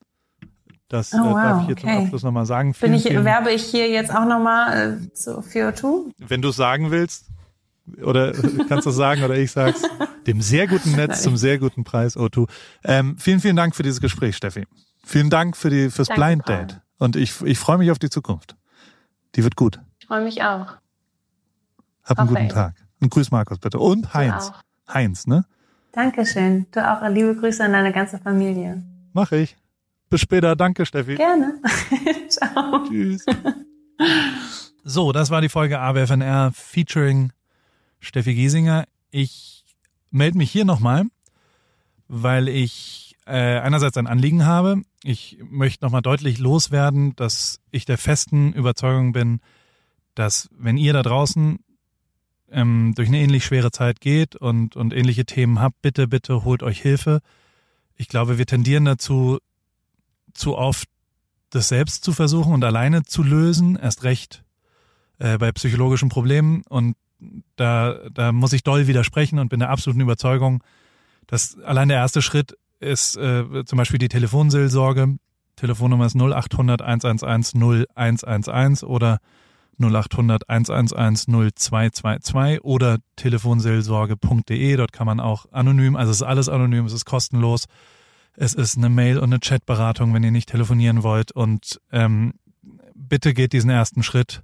Das Oh, äh, wow, darf ich hier zum okay. Abschluss nochmal sagen. Bin Vielen, ich, vielen, werbe ich hier jetzt auch nochmal äh, zu für O zwei? wenn du es sagen willst, oder kannst du es sagen oder ich sag's, dem sehr guten Netz zum sehr guten Preis O zwei. Ähm, vielen, vielen Dank für dieses Gespräch, Steffi. Vielen Dank für die fürs Danke, Blind Paul. Date. Und ich, ich freue mich auf die Zukunft. Die wird gut. Ich freue mich auch. Hab einen Hoffe guten ich. Tag. Und grüß Markus bitte. Und Heinz. auch. Heinz, ne? Dankeschön. Du auch. Liebe Grüße an deine ganze Familie. Mach ich. Bis später. Danke, Steffi. Gerne. Ciao. Tschüss. So, das war die Folge A W F N R featuring Steffi Giesinger. Ich melde mich hier nochmal, weil ich äh, einerseits ein Anliegen habe. Ich möchte nochmal deutlich loswerden, dass ich der festen Überzeugung bin, dass wenn ihr da draußen ähm, durch eine ähnlich schwere Zeit geht und, und ähnliche Themen habt, bitte, bitte holt euch Hilfe. Ich glaube, wir tendieren dazu, zu oft das selbst zu versuchen und alleine zu lösen, erst recht äh, bei psychologischen Problemen. Und da, da muss ich doll widersprechen und bin der absoluten Überzeugung, dass allein der erste Schritt ist äh, zum Beispiel die Telefonseelsorge. Telefonnummer ist null acht hundert eins eins eins null eins eins eins oder null acht hundert eins eins eins null zwei zwei zwei oder telefonseelsorge punkt de. Dort kann man auch anonym, also es ist alles anonym, es ist kostenlos. Es ist eine Mail- und eine Chatberatung, wenn ihr nicht telefonieren wollt. Und ähm, bitte geht diesen ersten Schritt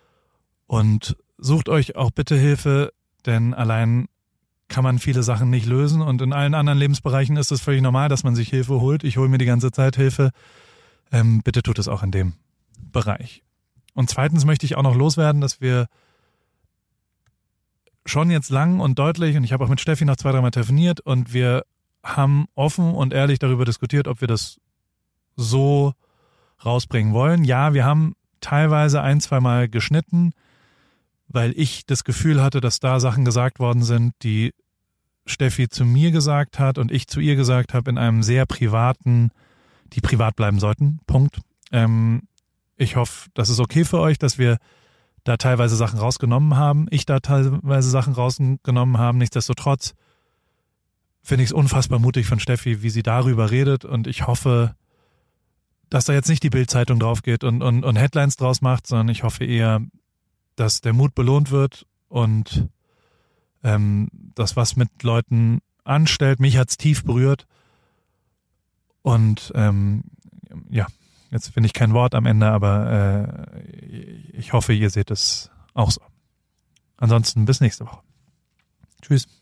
und sucht euch auch bitte Hilfe, denn allein kann man viele Sachen nicht lösen. Und in allen anderen Lebensbereichen ist es völlig normal, dass man sich Hilfe holt. Ich hole mir die ganze Zeit Hilfe. Ähm, bitte tut es auch in dem. Bereich. Und zweitens möchte ich auch noch loswerden, dass wir schon jetzt lang und deutlich, und ich habe auch mit Steffi noch zwei, dreimal telefoniert, und wir haben offen und ehrlich darüber diskutiert, ob wir das so rausbringen wollen. Ja, wir haben teilweise ein, zwei Mal geschnitten, weil ich das Gefühl hatte, dass da Sachen gesagt worden sind, die Steffi zu mir gesagt hat und ich zu ihr gesagt habe in einem sehr privaten, die privat bleiben sollten. Punkt. Ähm, ich hoffe, das ist okay für euch, dass wir da teilweise Sachen rausgenommen haben, ich da teilweise Sachen rausgenommen haben. Nichtsdestotrotz finde ich es unfassbar mutig von Steffi, wie sie darüber redet, und ich hoffe, dass da jetzt nicht die Bild-Zeitung drauf geht und, und, und Headlines draus macht, sondern ich hoffe eher, dass der Mut belohnt wird und ähm, das, was mit Leuten anstellt. Mich hat's tief berührt und ähm, ja, jetzt finde ich kein Wort am Ende, aber äh, ich hoffe, ihr seht es auch so. Ansonsten bis nächste Woche. Tschüss.